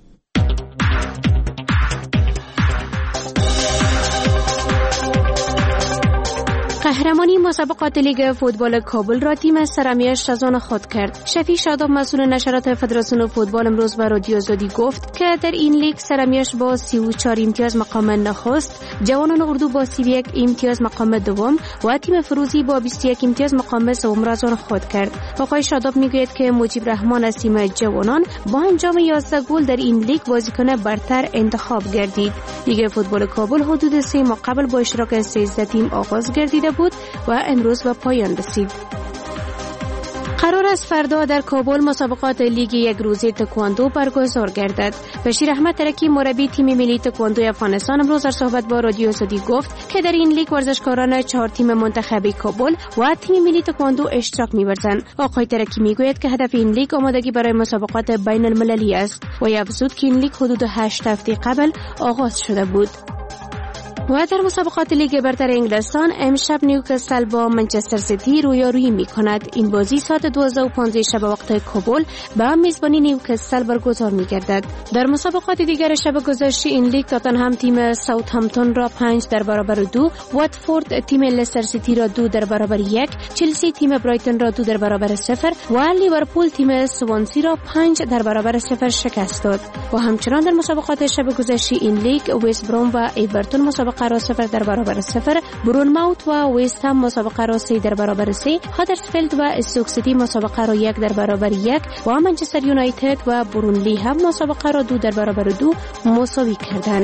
قهرمانی مسابقات لیگ فوتبال کابل را تیم سرمیش از آن خود کرد. شفیع شاداب مسئول نشرات فدراسیون فوتبال امروز به رادیو آزادی گفت که در این لیگ سرمیش با 34 امتیاز مقام نخست، جوانان اردو با 31 امتیاز مقام دوم و تیم فروزی با 21 امتیاز مقام سوم را از آن خود کرد. آقای شاداب میگوید که مجیب رحمان از تیم جوانان با انجام 11 گل در این لیگ بازیکن برتر انتخاب گردید. لیگ فوتبال کابل حدود 3 ماه قبل با اشتراک 13 تیم آغاز گردیده بود و امروز به پایان رسید. قرار است فردا در کابل مسابقات لیگ یک روزه تکواندو برگزار گردد. بشیر احمد ترکی مربی تیم ملی تکواندو افغانستان امروز در صحبت با رادیو آزادی گفت که در این لیگ ورزشکاران 4 تیم منتخب کابل و تیم ملی تکواندو اشتراک می‌ورزند. آقای ترکی میگوید که هدف این لیگ آمادگی برای مسابقات بین المللی است و افزود که این لیگ حدود 8 هفته قبل آغاز شده بود. و در مسابقات لیگ برتر انگلستان امشب نیوکاسل با منچستر سیتی رویارویی می‌کند. این بازی ساعت 12:15 شب وقت کابل به میزبانی نیوکاسل برگزار می‌گردد. در مسابقات دیگر شب گذشته این لیگ تاتنهام تیم ساوثهامپتون را 5-2، واتفورد تیم لستر سیتی را 2-1، چلسی تیم برایتون را 2-0 و لیورپول تیم سوانسی را 5-0 شکست داد. و همچنان در مسابقات شب گذشته این لیگ وست بروم و ایورتون مسابقه را 0-0، برونموت و وست هم مسابقه را 3-3، هادرسفیلد و استوک سیتی مسابقه را 1-1 و منچستر یونایتد و برونلی هم مسابقه را 2-2 مساوی کردند.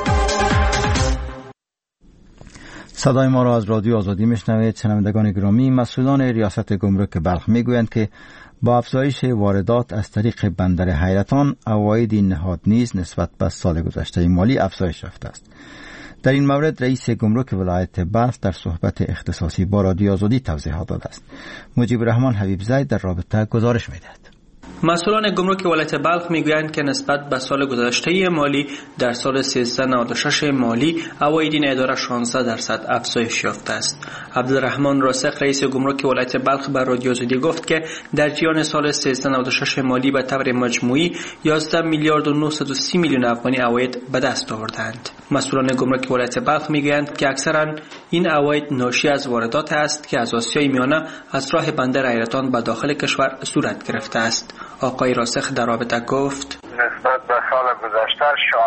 صدای ما را از رادیو آزادی میشنوید. شنوندگان گرامی، مسئولان ریاست گمرک بلخ میگویند که با افزایش واردات از طریق بندر حیرتان، عواید این نهاد نیز نسبت به سال گذشته مالی افزایش یافته است. در این مورد رئیس گمرک ولایت بلخ در صحبت اختصاصی با رادیو آزادی توضیحات داده است. مجیب رحمان حبیب زید در رابطه گزارش می‌دهد. مسئولان گمرک ولایت بلخ میگویند که نسبت به سال گذشته مالی در سال 1396 مالی عواید این اداره 16% افزایش یافته است. عبدالرحمن راسخ رئیس گمرک ولایت بلخ بر رادیو آزادی گفت که در جریان سال 1396 مالی به طور مجموعی 11 میلیارد و 930 میلیون افغانی عواید به دست آوردند. مسئولان گمرک ولایت بلخ میگویند که اکثرا این عواید ناشی از واردات است که از آسیای میانه از راه بندر حیرتان به داخل کشور صورت گرفته است. آقای راسخ در رابطه گفت نسبت به سال گذشته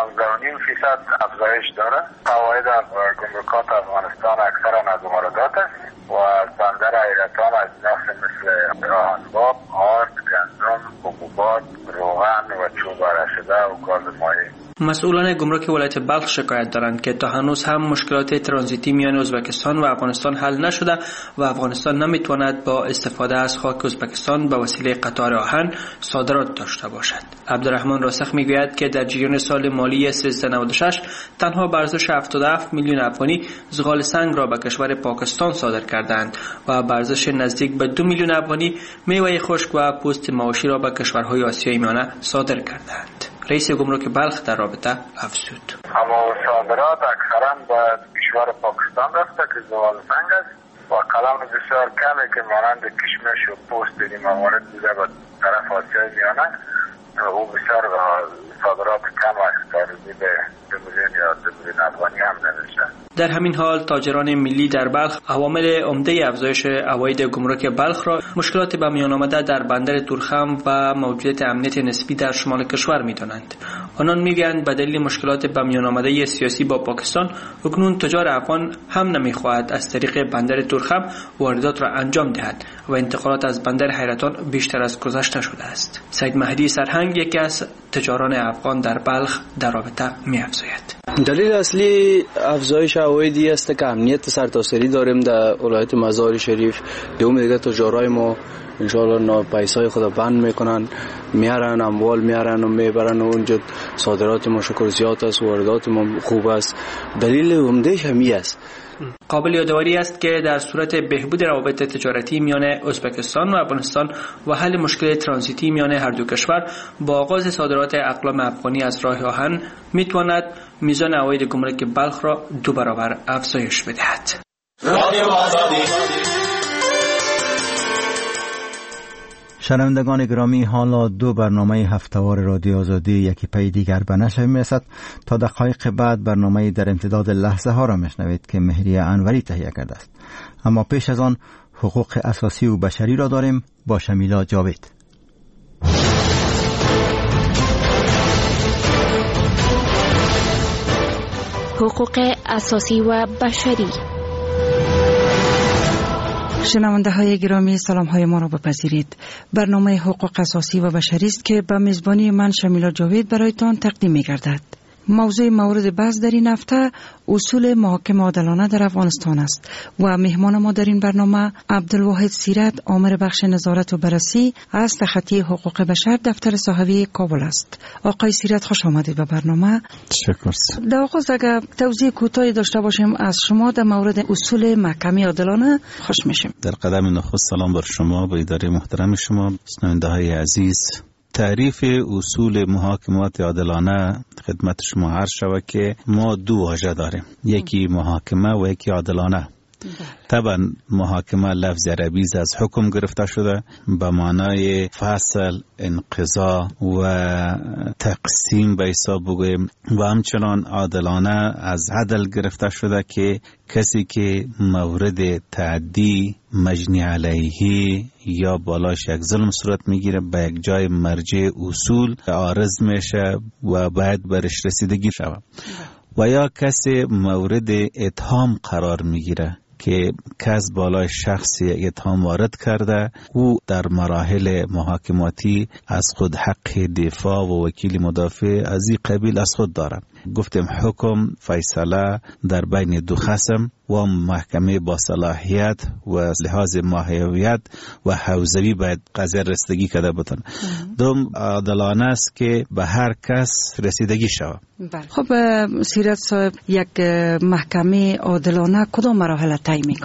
16.5% افزایش داره. عواید از گمرکات افغانستان اکثرا از واردات است و از بندر حیرتان از نفت مثل راهنباب، آرد، گندم، حبوبات، روغن و چوب آرشده و گاز مایع. مسئولان گمرک ولایت بلخ شکایت دارند که تا هنوز هم مشکلات ترانزیتی میان ازبکستان و افغانستان حل نشده و افغانستان نمیتواند با استفاده از خاک ازبکستان به وسیله قطار آهن صادرات داشته باشد. عبدالرحمن راسخ میگوید که در جریان سال مالی 1396 تنها به ارزش 77 میلیون افغانی زغال سنگ را به کشور پاکستان صادر کردند و به ارزش نزدیک به 2 میلیون افغانی میوه خشک و پوست مواشی را به کشورهای آسیای میانه صادر کردند. رئیس گمرک بلخ در رابطه افزود اما صادرات اکثرا به کشور پاکستان رفته که زغال سنگ است و کلام بسیار کمی که مانند کشمش و پوست این موارد بوده به طرف آسیای میانه او بسیار صادرات کم است، تقریبا به 2 میلیون یا 2 میلیون افغانی هم نمیشه. در همین حال تاجران ملی در بلخ عوامل عمده افزایش عواید گمرک بلخ را مشکلات به میان آمده در بندر تورخم و موجودیت امنیت نسبی در شمال کشور می‌دانند. آنان میگویند به دلیل مشکلات به میان آمده سیاسی با پاکستان اکنون تجار افغان هم نمی‌خواهد از طریق بندر تورخم واردات را انجام دهد و انتقالات از بندر حیرتان بیشتر از گذشته شده است. سید مهدی سرهنگ یکی از تجاران افغان در بلخ در رابطه می‌افزاید. دلیل اصلی افزایش عوایدی است که امنیت سرتاسری داریم در ولایت مزار شریف. دوم دیگه تجارای ما انشاءالله پیسای خود بند میکنن، میارن اموال میارن و میبرن و اونجا صادرات ما شکر زیاد است، واردات ما خوب است. دلیل عمدهش همی است. قابل یادآوری است که در صورت بهبود روابط تجارتی میان ازبکستان و افغانستان و حل مشکل ترانزیتی میان هر دو کشور با آغاز صادرات اقلام افغانی از راه آهن میتواند میزان عواید گمرک بلخ را 2 برابر افزایش بدهد. شنوندگان گرامی، حالا 2 برنامه هفتهوار رادیو آزادی یکی پی دیگر به نشر میرسد. تا دقایق بعد برنامه در امتداد لحظه ها را میشنوید که مهریه انوری تهیه کرده است. اما پیش از آن حقوق اساسی و بشری را داریم با شمیلا جاوید. حقوق اساسی و بشری. شنونده های گرامی، سلام های ما را بپذیرید. برنامه حقوق اساسی و بشری است که به میزبانی من شمیلا جاوید برایتان تقدیم می گردد. موضوع مورد بحث در این هفته اصول محاکمه عادلانه در افغانستان است و مهمان ما در این برنامه عبدالواحد سیرت، آمر بخش نظارت و بررسی از تخطی حقوق بشر دفتر صحوی کابل است. آقای سیرت، خوش آمدید به برنامه. تشکر. در آغاز اگر توضیح کوتاهی داشته باشیم از شما در مورد اصول محکمه عادلانه خوش میشیم. در قدم نخست سلام بر شما و اداره محترم شما، شنونده های عزیز. تعریف اصول محاکمات عادلانه خدمت شما عرض شود که ما 2 واژه داریم، یکی محاکمه و یکی عادلانه. طبعا محاکمه لفظ عربی از حکم گرفته شده به معنای فصل، انقضا و تقسیم به حساب بگویم، و همچنان عادلانه از عدل گرفته شده که کسی که مورد تعدی، مجنی علیه یا بالاش یک ظلم صورت میگیره به یک جای مرجع اصول عارض میشه و باید برش رسیدگی شود، و یا کسی مورد اتهام قرار میگیره که کس بالای شخصی اتهام وارد کرده، او در مراحل محاکماتی از خود حق دفاع و وکیل مدافع از این قبیل از خود داره. گفتیم حکم، فیصله در بین 2 خصم و محکمه با صلاحیت و لحاظ ماهیت و حوزوی باید قضیه رسیدگی کرده بتونه. دوم عادلانه است که به هر کس رسیدگی شود. خب سیرت صاحب، یک محکمه عادلانه کدام مراحل طی میکنه؟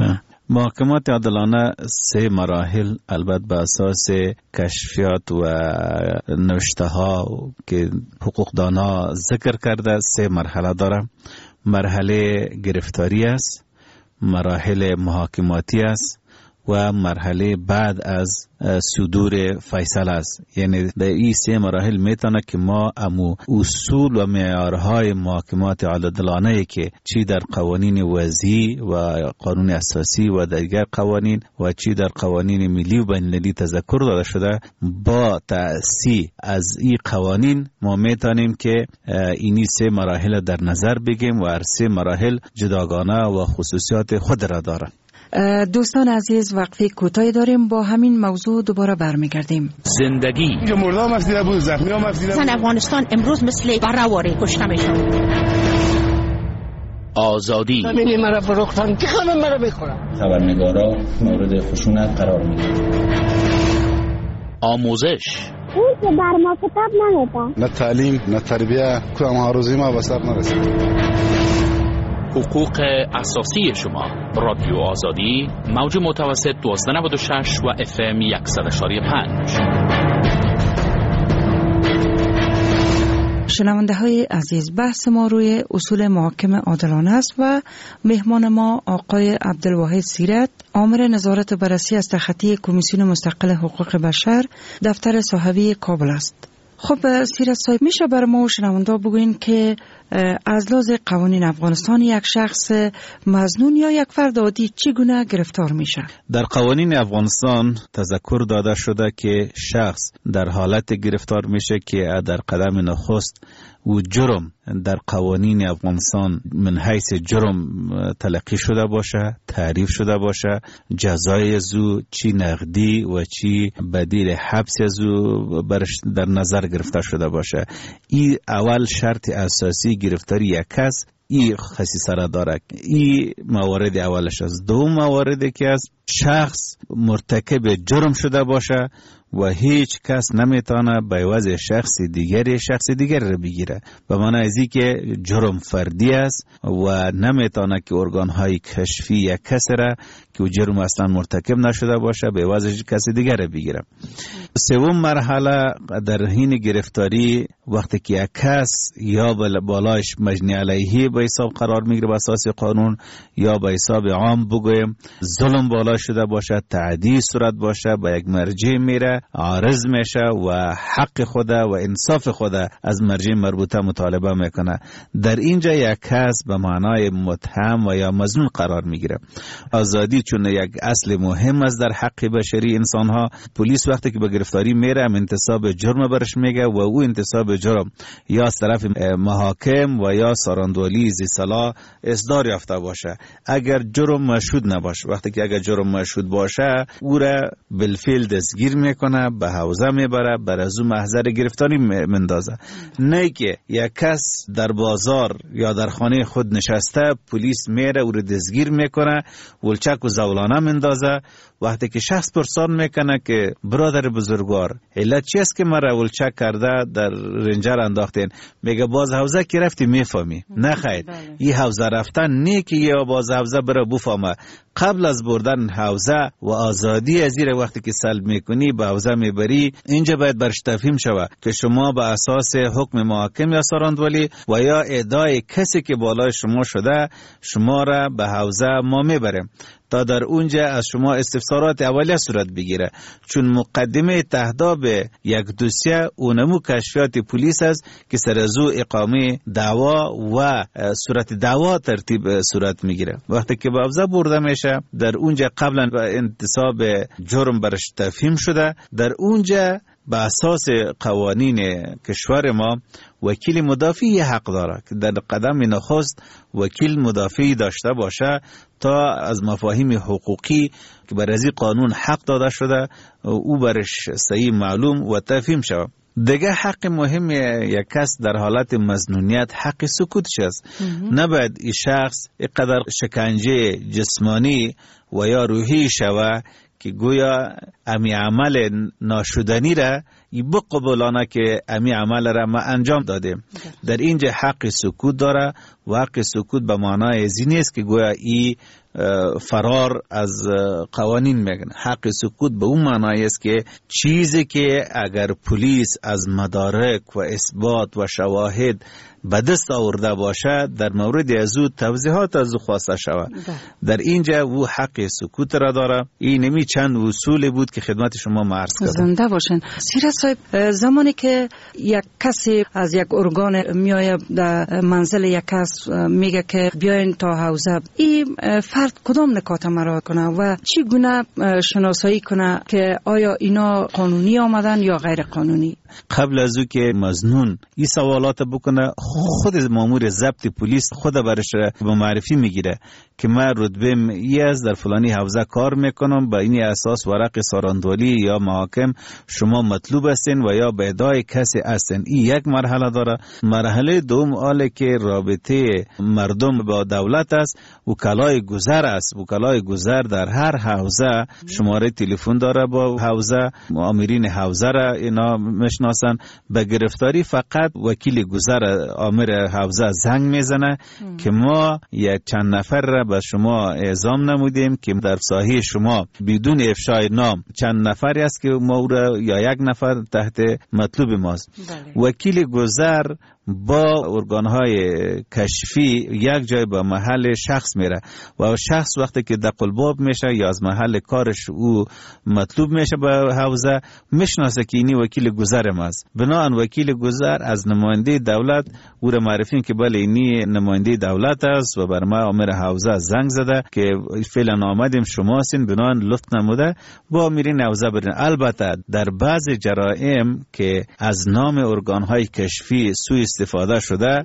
محاکمات عادلانه 3 مراحل البته به اساس کشفیات و نوشته ها که حقوقدانا ذکر کرده 3 مرحله داره. مرحله گرفتاری است، مراحل محاکماتی است و مرحله بعد از صدور فیصله است. یعنی در این 3 مراحل میتونه که ما امو اصول و معیارهای محاکمات عادلانه که چی در قوانین وضعی و قانون اساسی و دیگر قوانین و چی در قوانین ملی و بین‌المللی تذکر داده شده، با تأسیس از این قوانین ما میتونیم که اینی 3 مراحل در نظر بگیریم و هر 3 مراحل جداگانه و خصوصیات خود را داره. دوستان عزیز، وقفه کوتاهی داریم، با همین موضوع دوباره برمیگردیم. زندگی مردم مفیده بود، زخمی ها مفیده بود. افغانستان امروز مثل برآوری کشته میشن. آزادی همین مرا فروختن که همه مرا بخورن. خبرنگارا مورد خشونت قرار میگیرن. آموزش اون که بر ما کتاب نمیدن، نه تعلیم نه تربیه، کدام هاروزی ما بسر نرسید. حقوق اساسی شما. رادیو آزادی، موج متوسط 1296 و FM 100.5. شنونده های عزیز، بحث ما روی اصول محاکم عادلانه است و مهمان ما آقای عبدالواحد سیرت، آمر نظارت و بررسی از تخطی کمیسیون مستقل حقوق بشر دفتر صحوی کابل است. خب سیرت صاحب، میشه بر ما و شنونده بگوین که از لحاظ قوانین افغانستان یک شخص مظنون یا یک فرد عادی چگونه گرفتار میشه؟ در قوانین افغانستان تذکر داده شده که شخص در حالت گرفتار میشه که در قدم نخست و جرم در قوانین افغانستان من حیث جرم تلقی شده باشه، تعریف شده باشه، جزای زو چی نقدی و چی بدیل حبس زو برش در نظر گرفته شده باشه. این اول شرط اساسی گرفتاری یک کس این خصیصه را داره. این موارد اولش است. دوم مواردی که از شخص مرتکب جرم شده باشه و هیچ کس نمیتونه به عوض شخص دیگر را بگیره. به معنی ازی که جرم فردی است و نمیتونه که ارگانهای کشفی یک کس را که جرم اصلا مرتکب نشده باشه به عوض کس دیگر را بگیره. سوم مرحله در حین گرفتاری وقتی که یک کس یا بالایش مجنی علیه به حساب قرار میگیره به اساس قانون یا به حساب عام بگویم ظلم بالا شده باشه، تعدی صورت باشه، به یک مرجع میره، عارض میشه و حق خود و انصاف خود از مرجع مربوطه مطالبه میکنه. در اینجا یک کس به معنای متهم و یا مظنون قرار میگیره. آزادی چون یک اصل مهم است در حق بشری انسان ها، پلیس وقتی که به گرفتاری میره انتصاب جرم برش میگه و او انتصاب جرم یا از طرف محاکم و یا ساراندولی زی صلاح اصدار یافته باشه. اگر جرم مشهود نباشه، وقتی که اگر جرم مشهود باشه او را بالفعل دستگیر میکنه، به حوزه میبره، بر از او محضر گرفتاری مندازه. نه که یک کس در بازار یا در خانه خود نشسته پلیس میره او را دستگیر میکنه، ولچک و زولانه مندازه. وقتی که شخص پرسان میکنه که برادر بزرگوار علت چی است که مرا ولچک کرده در رنجر انداختین، میگه باز حوزه که رفتی میفهمی. نه خیر، این حوزه رفتن نه که یا باز حوزه برا بفهمه. قبل از بردن حوزه و آزادی از زیر وقتی که سلب میکنی به حوزه میبری، اینجا باید برش تفهیم شود که شما به اساس حکم محاکم یا ساراندولی و یا ادعای کسی که بالای شما شده شما را به حوزه ما میبریم تا در اونجا از شما استفسارات اولیه صورت بگیره. چون مقدمه تهداب یک دوسیه اونمو کشفیات پلیس است که سر از او اقامه دعوا و صورت دعوا ترتیب صورت میگیره. وقتی که به حوزه برده میشه در اونجا قبلا انتصاب جرم برش تفهیم شده، در اونجا به اساس قوانین کشور ما وکیل مدافعی حق داره که در قدم نخست وکیل مدافعی داشته باشه تا از مفاهیم حقوقی که بر از قانون حق داده شده او برش صحیح معلوم و تفهیم شود. دیگه حق مهم یک کس در حالت مظنونیت حق سکوتش است. نباید این شخص اینقدر شکنجه جسمانی و یا روحی شود که گویا امی عمل ناشدنی را بقبولانه که امی عمل را ما انجام دادیم. در اینجا حق سکوت داره و حق سکوت به معنای ازی نیست که گویا ای فرار از قوانین میگن. حق سکوت به اون معنی است که چیزی که اگر پلیس از مدارک و اثبات و شواهد به دست آورده باشه در مورد از او توضیحات از او خواسته شود، در اینجا او حق سکوت را داره. این نمی چند اصول بود که خدمت شما عرض کردم. زنده باشین. سیرت صاحب، زمانی که یک کسی از یک ارگان میایه در منزل یک کس میگه که بیاین تا حوزه، این فرد کدام نکات مراعات کنه و چی گونه شناسایی کنه که آیا اینا قانونی آمدن یا غیر قانونی؟ قبل از او که مظنون این سوالات بکنه، خود مامور ضبط پلیس خود برش به معرفی میگیره که من رتبه ای از در فلانی حوزه کار میکنم، با این اساس ورق ساراندولی یا محاکم شما مطلوب هستین و یا به ادعای کسی هستین. این یک مرحله داره. مرحله دوم آله که رابطه مردم با دولت است، وکلای گذر است. وکلای گذر در هر حوزه شماره تلفن داره با حوزه، آمرین حوزه را اینا مشناسن. به گرفتاری فقط وکیل گذر آمر حوزه زنگ میزنه که ما یک چند نفر را به شما اعزام نمودیم که در ساحه شما بدون افشای نام چند نفری است که ما را یا یک نفر تحت مطلوب ماست. وکیل گذر با ارگانهای کشفی یک جای به محل شخص میره و شخص وقتی که دقلباب میشه یا از محل کارش او مطلوب میشه به حوزه، میشناسه که اینی وکیل گذر ماست. بنابراین وکیل گذر از نماینده دولت او را معرفی که بله اینی نماینده دولت است و بر ما امر حوزه زنگ زده که فعلا آمدیم شما هستین، بنابراین لطف نموده با میرین حوزه برین. البته در بعض جرائم که از نام ارگانهای کشفی سوء استفاده شده،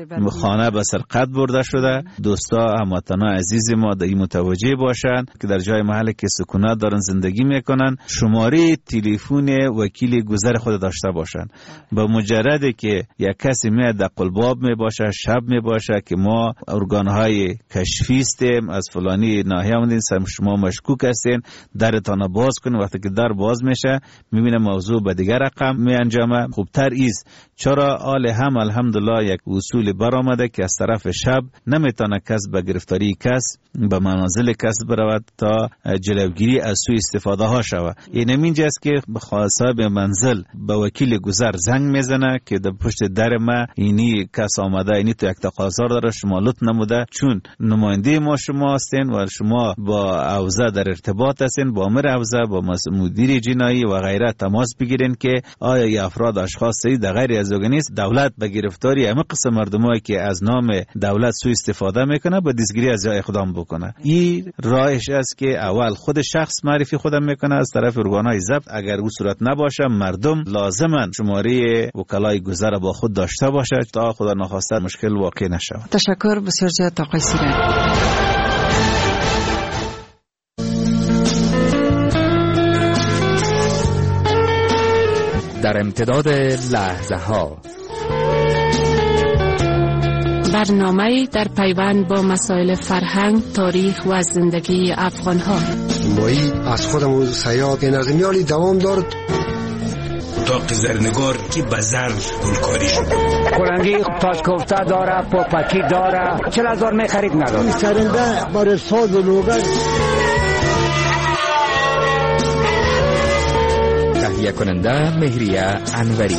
خانه به سرقت برده شده، دوستا هموطنا عزیز ما در این متوجه باشند که در جای محل که سکونت دارن زندگی میکنن شماره تلفن وکیل گذر خود داشته باشند. با مجرد که یک کسی میاد در قلباب می باشه، شب می باشه که ما ارگانهای کشفی استیم از فلانی ناحیه آمدین، شما مشکوک هستین، درتان باز کنین. وقتی که در باز میشه میبینه موضوع به دیگر رقم می انجامه. خوبتر ایست. چرا آل هم الحمدلله یک اصول برآمده که از طرف شب نمیتونه کس به گرفتاری کس به منازل کس برود تا جلوگیری از سوء استفاده ها شود. این همینجاست که صاحب منزل به وکیل گذر زنگ میزنه که در پشت در ما اینی کس آمده، اینی تو یک تقاضا داره، شما لطف نموده چون نماینده ما شما هستین و شما با حوزه در ارتباط هستین، با امر حوزه با مدیر جنایی و غیره تماس بگیرین که آیا این افراد اشخاصی در غیر از نیست. دولت به گرفتاری همه قسم مردمایی که از نام دولت سوء استفاده میکنه به دستگیری از اقدام بکنه. این راهش است که اول خود شخص معرفی خودم میکنه از طرف ارگانهای ضبط. اگر او صورت نباشه مردم لازما شماره وکلای گذر با خود داشته باشه تا خدا نخواسته مشکل واقع نشود. تشکر بسیار زیاد آقای سیرت. در امتداد لحظه ها برنامه در پیوند با مسائل فرهنگ، تاریخ و زندگی افغان ها. مایی از خودمون سیاد نظمیالی دوام دارد. اتاق زرنگار که بزر گلکاری شد. کلنگی تاج کوفته داره، پاپکی داره، 40,000 می خرید نداره. سرنده برای ساز و لوگن. تهیه کننده مهریه انوری.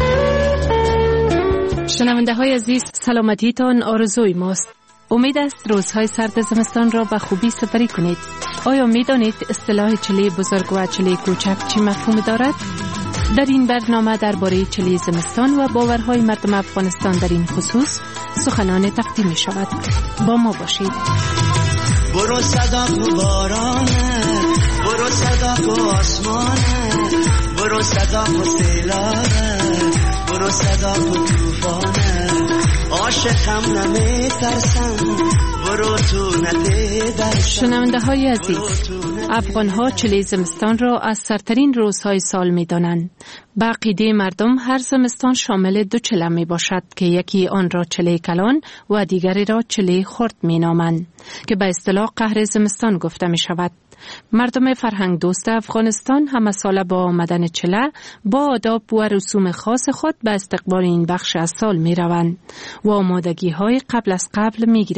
شنونده های عزیز، سلامتیتان آرزوی ماست. امید است روزهای سرد زمستان را به خوبی سپری کنید. آیا می دانید اصطلاح چله بزرگ و چله کوچک چی مفهوم دارد؟ در این برنامه درباره چله زمستان و باورهای مردم افغانستان در این خصوص سخنان تقدیم می شود. با ما باشید. برو صدا کو بارانه، برو صدا کو آسمانه، برو صدا کو سیلابه، برو صدا کو توفانه، عاشقم نمیترسم، برو تو ندیدرشم. شنونده های عزیز، افغان ها چله زمستان را از سرترین روزهای سال می دانند. به عقیده مردم هر زمستان شامل دو چله می باشد که یکی آن را چله کلان و دیگری را چله خرد می نامند که به اصطلاح قهر زمستان گفته می شود. مردم فرهنگ دوست افغانستان همه ساله با آمدن چله با آداب و رسوم خاص خود به استقبال این بخش از سال می روند و آمادگی های قبل از قبل می گیرند.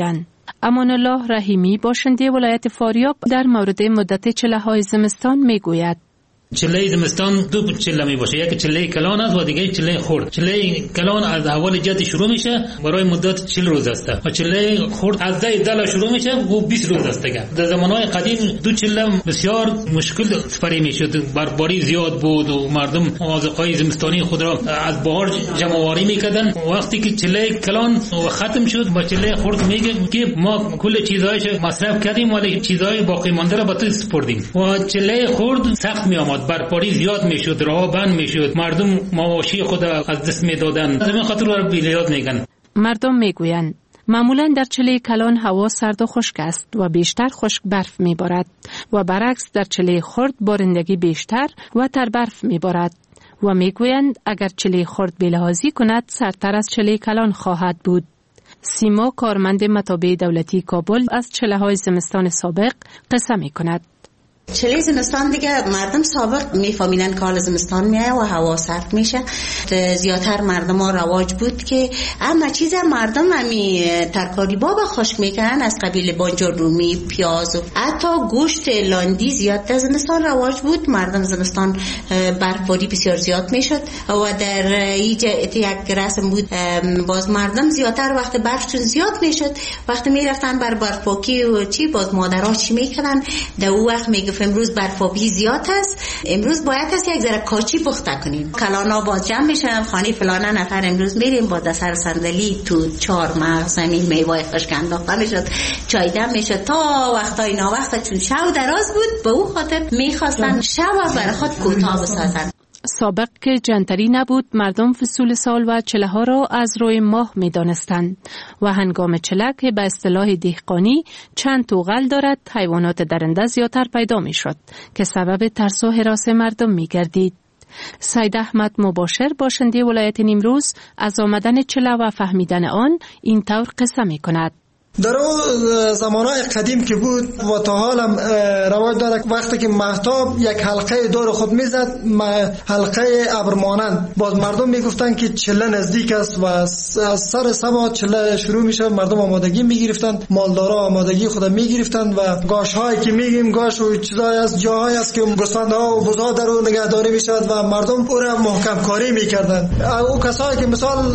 امان الله رحیمی باشنده ولایت فاریاب در مورد مدت چله‌های زمستان میگوید. چله زمستان دو چله می باشه، یک چله کلان است و دیگه چله خرد. چله کلان از اول جد شروع میشه برای مدت 40 روز است و چله خرد از دل شروع میشه و 20 روز است. در زمانهای قدیم دو چله بسیار مشکل سپری میشد، برباری زیاد بود و مردم آذوقه‌های زمستانی خود را از بهار جمع آوری میکردن. وقتی که چله کلان ختم شد با چله خرد میگه که ما کل چیزایش مصرف کردیم ولی چیزای باقی مانده را به تو سپردیم و چله خرد سخت می آمد، برباری زیاد میشد، راه بند میشد، مردم مواشی خود از دست میدادند. از این خاطر را بیلیاد میگن. مردم میگویند معمولا در چله کلان هوا سرد و خشک است و بیشتر خشک برف میبارد و برعکس در چله خرد بارندگی بیشتر و تر برف میبارد و میگویند اگر چله خرد بلحاظی کند سردتر از چله کلان خواهد بود. سیما کارمند مطابع دولتی کابل از چله‌های زمستان سابق قصه میکند. چله زمستان دیگه مردم سابق میفهمیدن که حال زمستان میایه و هوا سرد میشه. زیادتر مردم ها رواج بود که اما چیز مردم همی ترکاری بابا خشک میکنن از قبیل بانجان رومی، پیاز و حتی گوشت لاندی زیاد در زمستان رواج بود. مردم زمستان برفباری بسیار زیاد میشد و در یک رسم بود باز مردم زیادتر وقت برفشون زیاد میشد وقتی میرفتن بر برفپاکی و چی باز مادرها چی میکنن در اون وقت میگه امروز برفابی زیاد است، امروز باید است یک ذره کاچی پخته کنیم. کلانا باز جمع میشن خانه فلانه نفر امروز میریم با دسر صندلی تو 4 مغز زمین میوه خشک انداخته میشد، چای دم میشد تا وقتای ناوقت چون شب دراز بود به اون خاطر میخواستن شب برای خود کوتاه بسازن. سابق که جنتری نبود مردم فصول سال و چله ها را از روی ماه می دانستند و هنگام چله که به اصطلاح دهقانی چند توغل دارد حیوانات درنده زیادتر پیدا می شد که سبب ترس و هراس مردم می گردید. سید احمد مباشر باشنده ولایت نیمروز از آمدن چله و فهمیدن آن این طور قصه می کند. در اون زمانهای قدیم که بود و تا حالم رواج داره وقتی که مهتاب یک حلقه دور خود میزد حلقه ابرمانند باز مردم میگفتن که چله نزدیک است و از سر صبح چله شروع میشه. مردم آمادگی میگرفتن، مالدارا آمادگی خود میگرفتن و گاش هایی که میگیم گاش و چیزایی از جاهایی است که گوسفندها و بزها در اون نگهداری میشد و مردم او را محکم کاری میکردن. او کسایی که مثال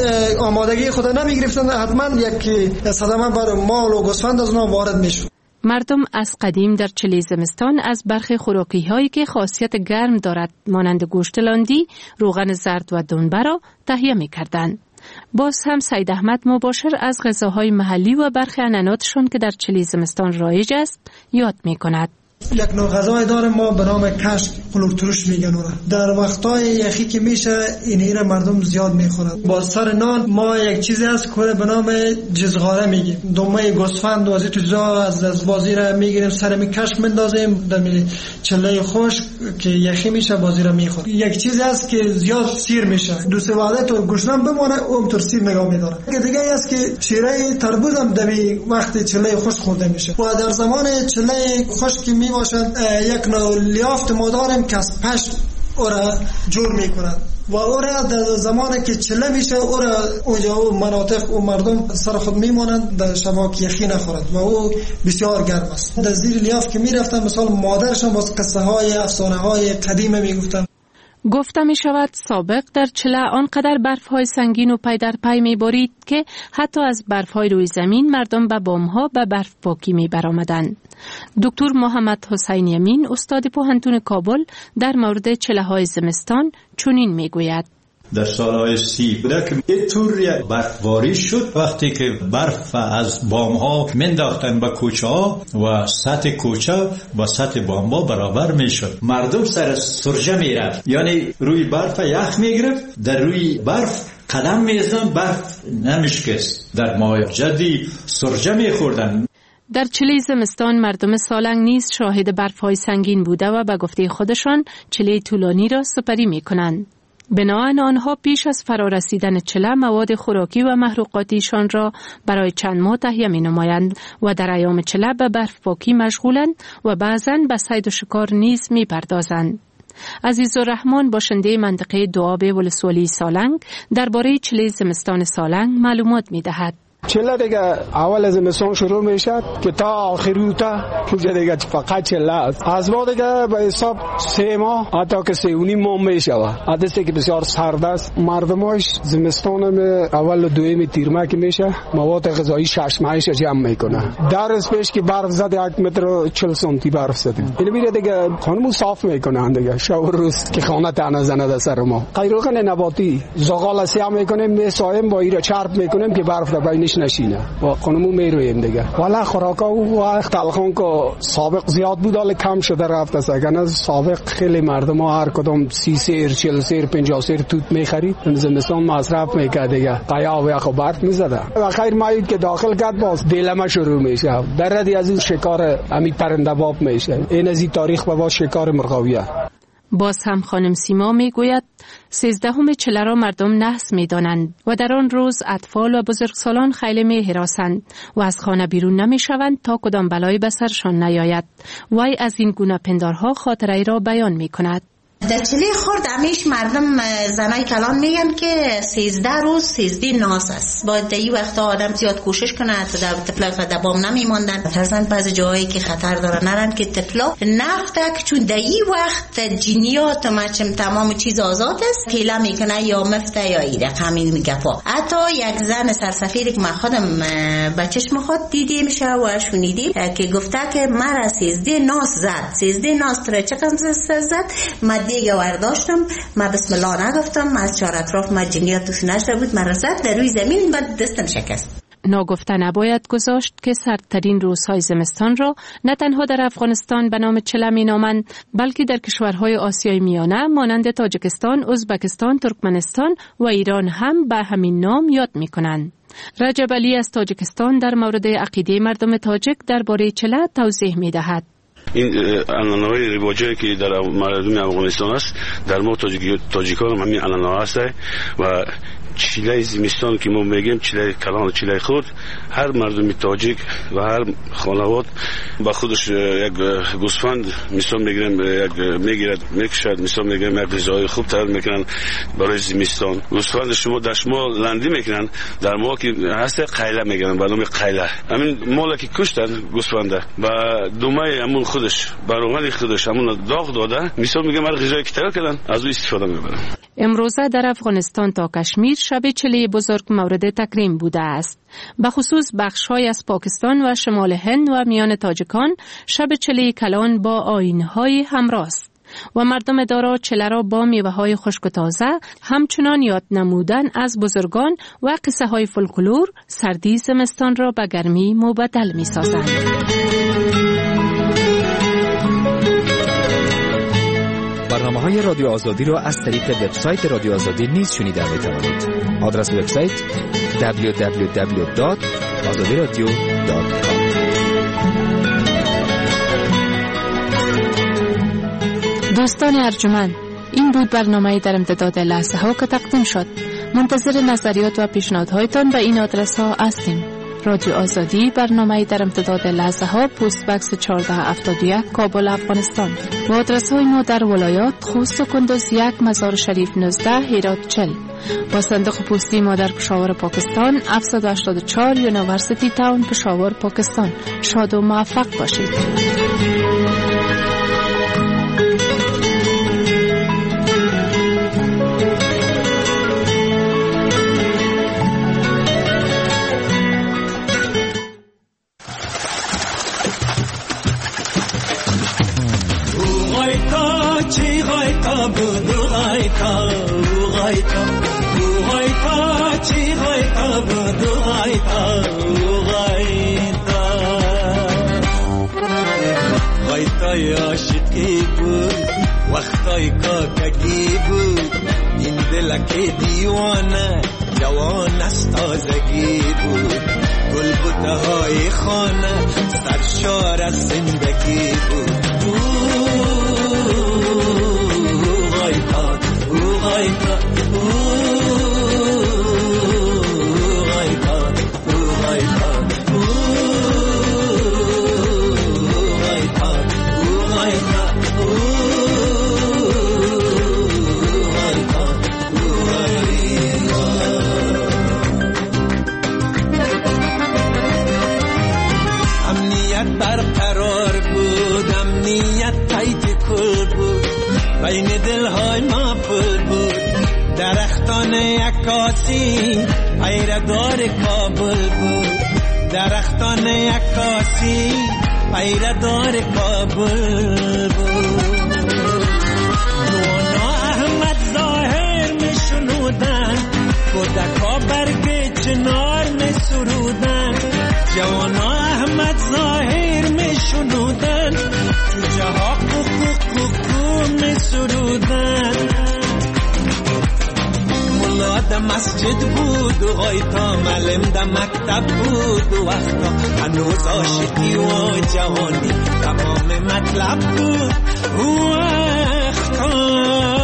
آمادگی خود نمیگرفتن حتما یک صدمه بر مال و گوسفند از اونها وارد میشد. مردم از قدیم در چله زمستان از برخی خوراکی هایی که خاصیت گرم دارد مانند گوشت لاندی، روغن زرد و دنبه را تهیه می‌کردند. باز هم سید احمد مباشر از غذاهای محلی و برخی عنعناتشون که در چله زمستان رایج است یاد می‌کند. یک نوع غذای داریم ما به نام کشک قلوق ترش میگن اون. در وقتای یخی که میشه اینیره مردم زیاد میخورن. با سر نان ما یک چیزی هست که به نام جزغاره میگیم. دمه گوسفند و از تو جا از بازی را میگیریم سر می کشک مندازیم در چله خشک که یخی میشه بازی را میخوریم. یک چیزی هست که زیاد سیر میشه. دو سه وعده تو گوشتم بمونه اونطور سیر نگاه میداره. دیگه هست که شیره تربوز هم در وقت چله خشک خورده میشه. و در زمان چله خشک باشد یک نوع لیافت ما داریم که از پشم او را جور میکنند و او را در زمانی که چله میشه او را اونجا و مناطق و مردم سر خود میمانند در شباک یخی نخورد و او بسیار گرم است. در زیر لیافت که میرفتن مثال مادرشان باز قصه های افسانه های قدیمه میگفتن. گفته می شود سابق در چله آنقدر برف های سنگین و پی در پی می بارید که حتی از برف های روی زمین مردم به بام ها به برف پاکی می برآمدند. دکتر محمد حسین یمین استاد پوهنتون کابل در مورد چله های زمستان چنین می گوید. در سالهای 30 بوده که اینطور برفباری شد وقتی که برف از بامها منداختن به کوچه ها و سطح کوچه و سطح بامها برابر می شد. مردم سر سرجه می رفت، یعنی روی برف یخ می گرفت، در روی برف قدم می زدن، برف نمیشکست، در ماه جدی سرجه می خوردن. در چله زمستان مردم سالنگ نیز شاهد برف‌های سنگین بوده و به گفته خودشان چله طولانی را سپری می کنند. بنابراین آنها پیش از فرارسیدن چله مواد خوراکی و محروقاتیشان را برای چند ماه تهیه می نمایند و در ایام چله به برف پاکی مشغولند و بعضاً به صید و شکار نیز می پردازند. عزیزالرحمن باشنده منطقه دوآب ولسوالی سالنگ درباره چله زمستان سالنگ معلومات می دهد. چله دیگه اول زمستان شروع میشه که تا آخری تا دیگه فقط چله است. از ما دیگه به حساب 3 ماه حتی که 3.5 ماه میشه. حدثی که بسیار سرد است. مردماش زمستان اول و دویم تیرمه که میشه مواد غذایی 6 ماهش جمع میکنه. در از پیش که برف زد 1 متر و 40 سانتی برف زد. این میره دیگه خانمو صاف میکنه دیگه شب روز که خانه تنه زنه در سر ما. قیروغن نباتی زغال سیاه میکنیم میسایم با ایره چرب میکنیم که برف در بینش نشینه و خانمو میرویم دیگه. والا خوراکا و وقت تلخان که سابق زیاد بود حالا کم شده رفت است. اگر سابق خیلی مردم ها هر کدام 30 سیر 40 سیر 50 سیر توت میخرید زمستان مصرف میکرد دیگه. قیا و یخ و برف میزده و خیر مایید که داخل کرد باز دیلمه شروع میشه. دردی از این شکار امی پرنده باب میشه. این از این تاریخ با شکار مرغاویه. باز هم خانم سیما می گوید 13 چله را مردم نحس می دانند و در آن روز اطفال و بزرگسالان خیلی می هراسند و از خانه بیرون نمی شوند تا کدام بلایی به سرشان نیاید. وی از این گونه پندارها خاطره را بیان می کند. در چله خورد همیش مردم زنای کلان میگن که 13 روز 13 ناس است. باید در این وقتا آدم زیاد کوشش کنه تا طفلا در بام نمیماندن. ترسن بعض جاهایی که خطر داره نرن که طفلا نفتک چون در این وقت جنیات و مچم تمام چیز آزاد است پیله میکنه یا مفته یا ایره همین میگفا. حتی یک زن سرسفیری که من خودم بچشم خود دیدیم میشه و شنیدیم که گفته که مرا 13 ناس زد. 13 ناس تره چقدر زد؟ دیگه ورداشتم ما بسم الله نگفتم از چهار اطراف ما جنیات توش نشده بود من رسد در روی زمین بعد دستم شکست. ناگفته نباید گذاشت که سردترین روزهای زمستان را نه تنها در افغانستان به نام چله می نامند بلکه در کشورهای آسیای میانه مانند تاجیکستان، ازبکستان، ترکمنستان و ایران هم به همین نام یاد می کنند. رجب علی از تاجیکستان در مورد عقیده مردم تاجیک درباره چله توضیح می دهد. این عنعنه‌های رواجی که در مردم افغانستان است در ما تاجیکان هم همین عنعنه است و چیله زمستان که ما میگیم چیله کلان و چیله خود هر مردم تاجیک و هر خانواد با خودش یک گوسفند مثلا میگیرن میگیرد میکشد مثلا میگیم یک غذای خوب تیار میکنن برای زمستان. گوسفند شما در شما لندی میکنن در ما که هست قیله میگن به نام قیله. همین مالا که کشتن گوسفنده و دومه همون خودش بروغن خودش همون داغ داده مثلا میگم هر غذایی که تیار کردن از او استفاده میبرن. امروزه در افغانستان تا کشمیر شب چله بزرگ مورد تکریم بوده است. به خصوص بخش‌های از پاکستان و شمال هند و میان تاجیکان شب چله کلان با آیین‌های همراه است و مردم دارا چله را با میوه‌های خشک و تازه همچنان یاد نمودن از بزرگان و قصه‌های فولکلور سردی زمستان را به گرمی مبدل می‌سازند. برنامه‌های رادیو آزادی را از طریق وبسایت رادیو آزادی نیز شنیده می‌توانید. آدرس وبسایت www.azadiradio.com. دوستان ارجمند، این بود برنامه در امتداد لحظه ها که تقدیم شد. منتظر نظریات و پیشنهادهایتان به این آدرس ها هستیم. رادیو آزادی، برنامه در امتداد لحظه ها، پست بکس 1471 کابل افغانستان. و آدرس های ما در ولایات خوست و کندوز 1 مزار شریف 19 هرات 40. با صندوق پستی ما در پشاور پاکستان 784 یونیورسیتی تاون پشاور پاکستان. شاد و موفق باشید. وقتای کاکگی بود این دلک دیوانه جوان از تازگی بود گل بوته های خانه سرشار از زندگی بود بالای ما پل بود درختان عکاسی پیردار کابل بود درختان عکاسی پیردار کابل بود نوانا احمد ظاهر می شنودن کودکا برگ چنار می سرودن جوانا احمد ظاهر می شنودن جوجه ها کوکو می سرودن ملا در مسجد بود و غایتا معلم در مکتب بود و وقتا هنوز عاشقی و جوانی تمام مطلب بود و وقتا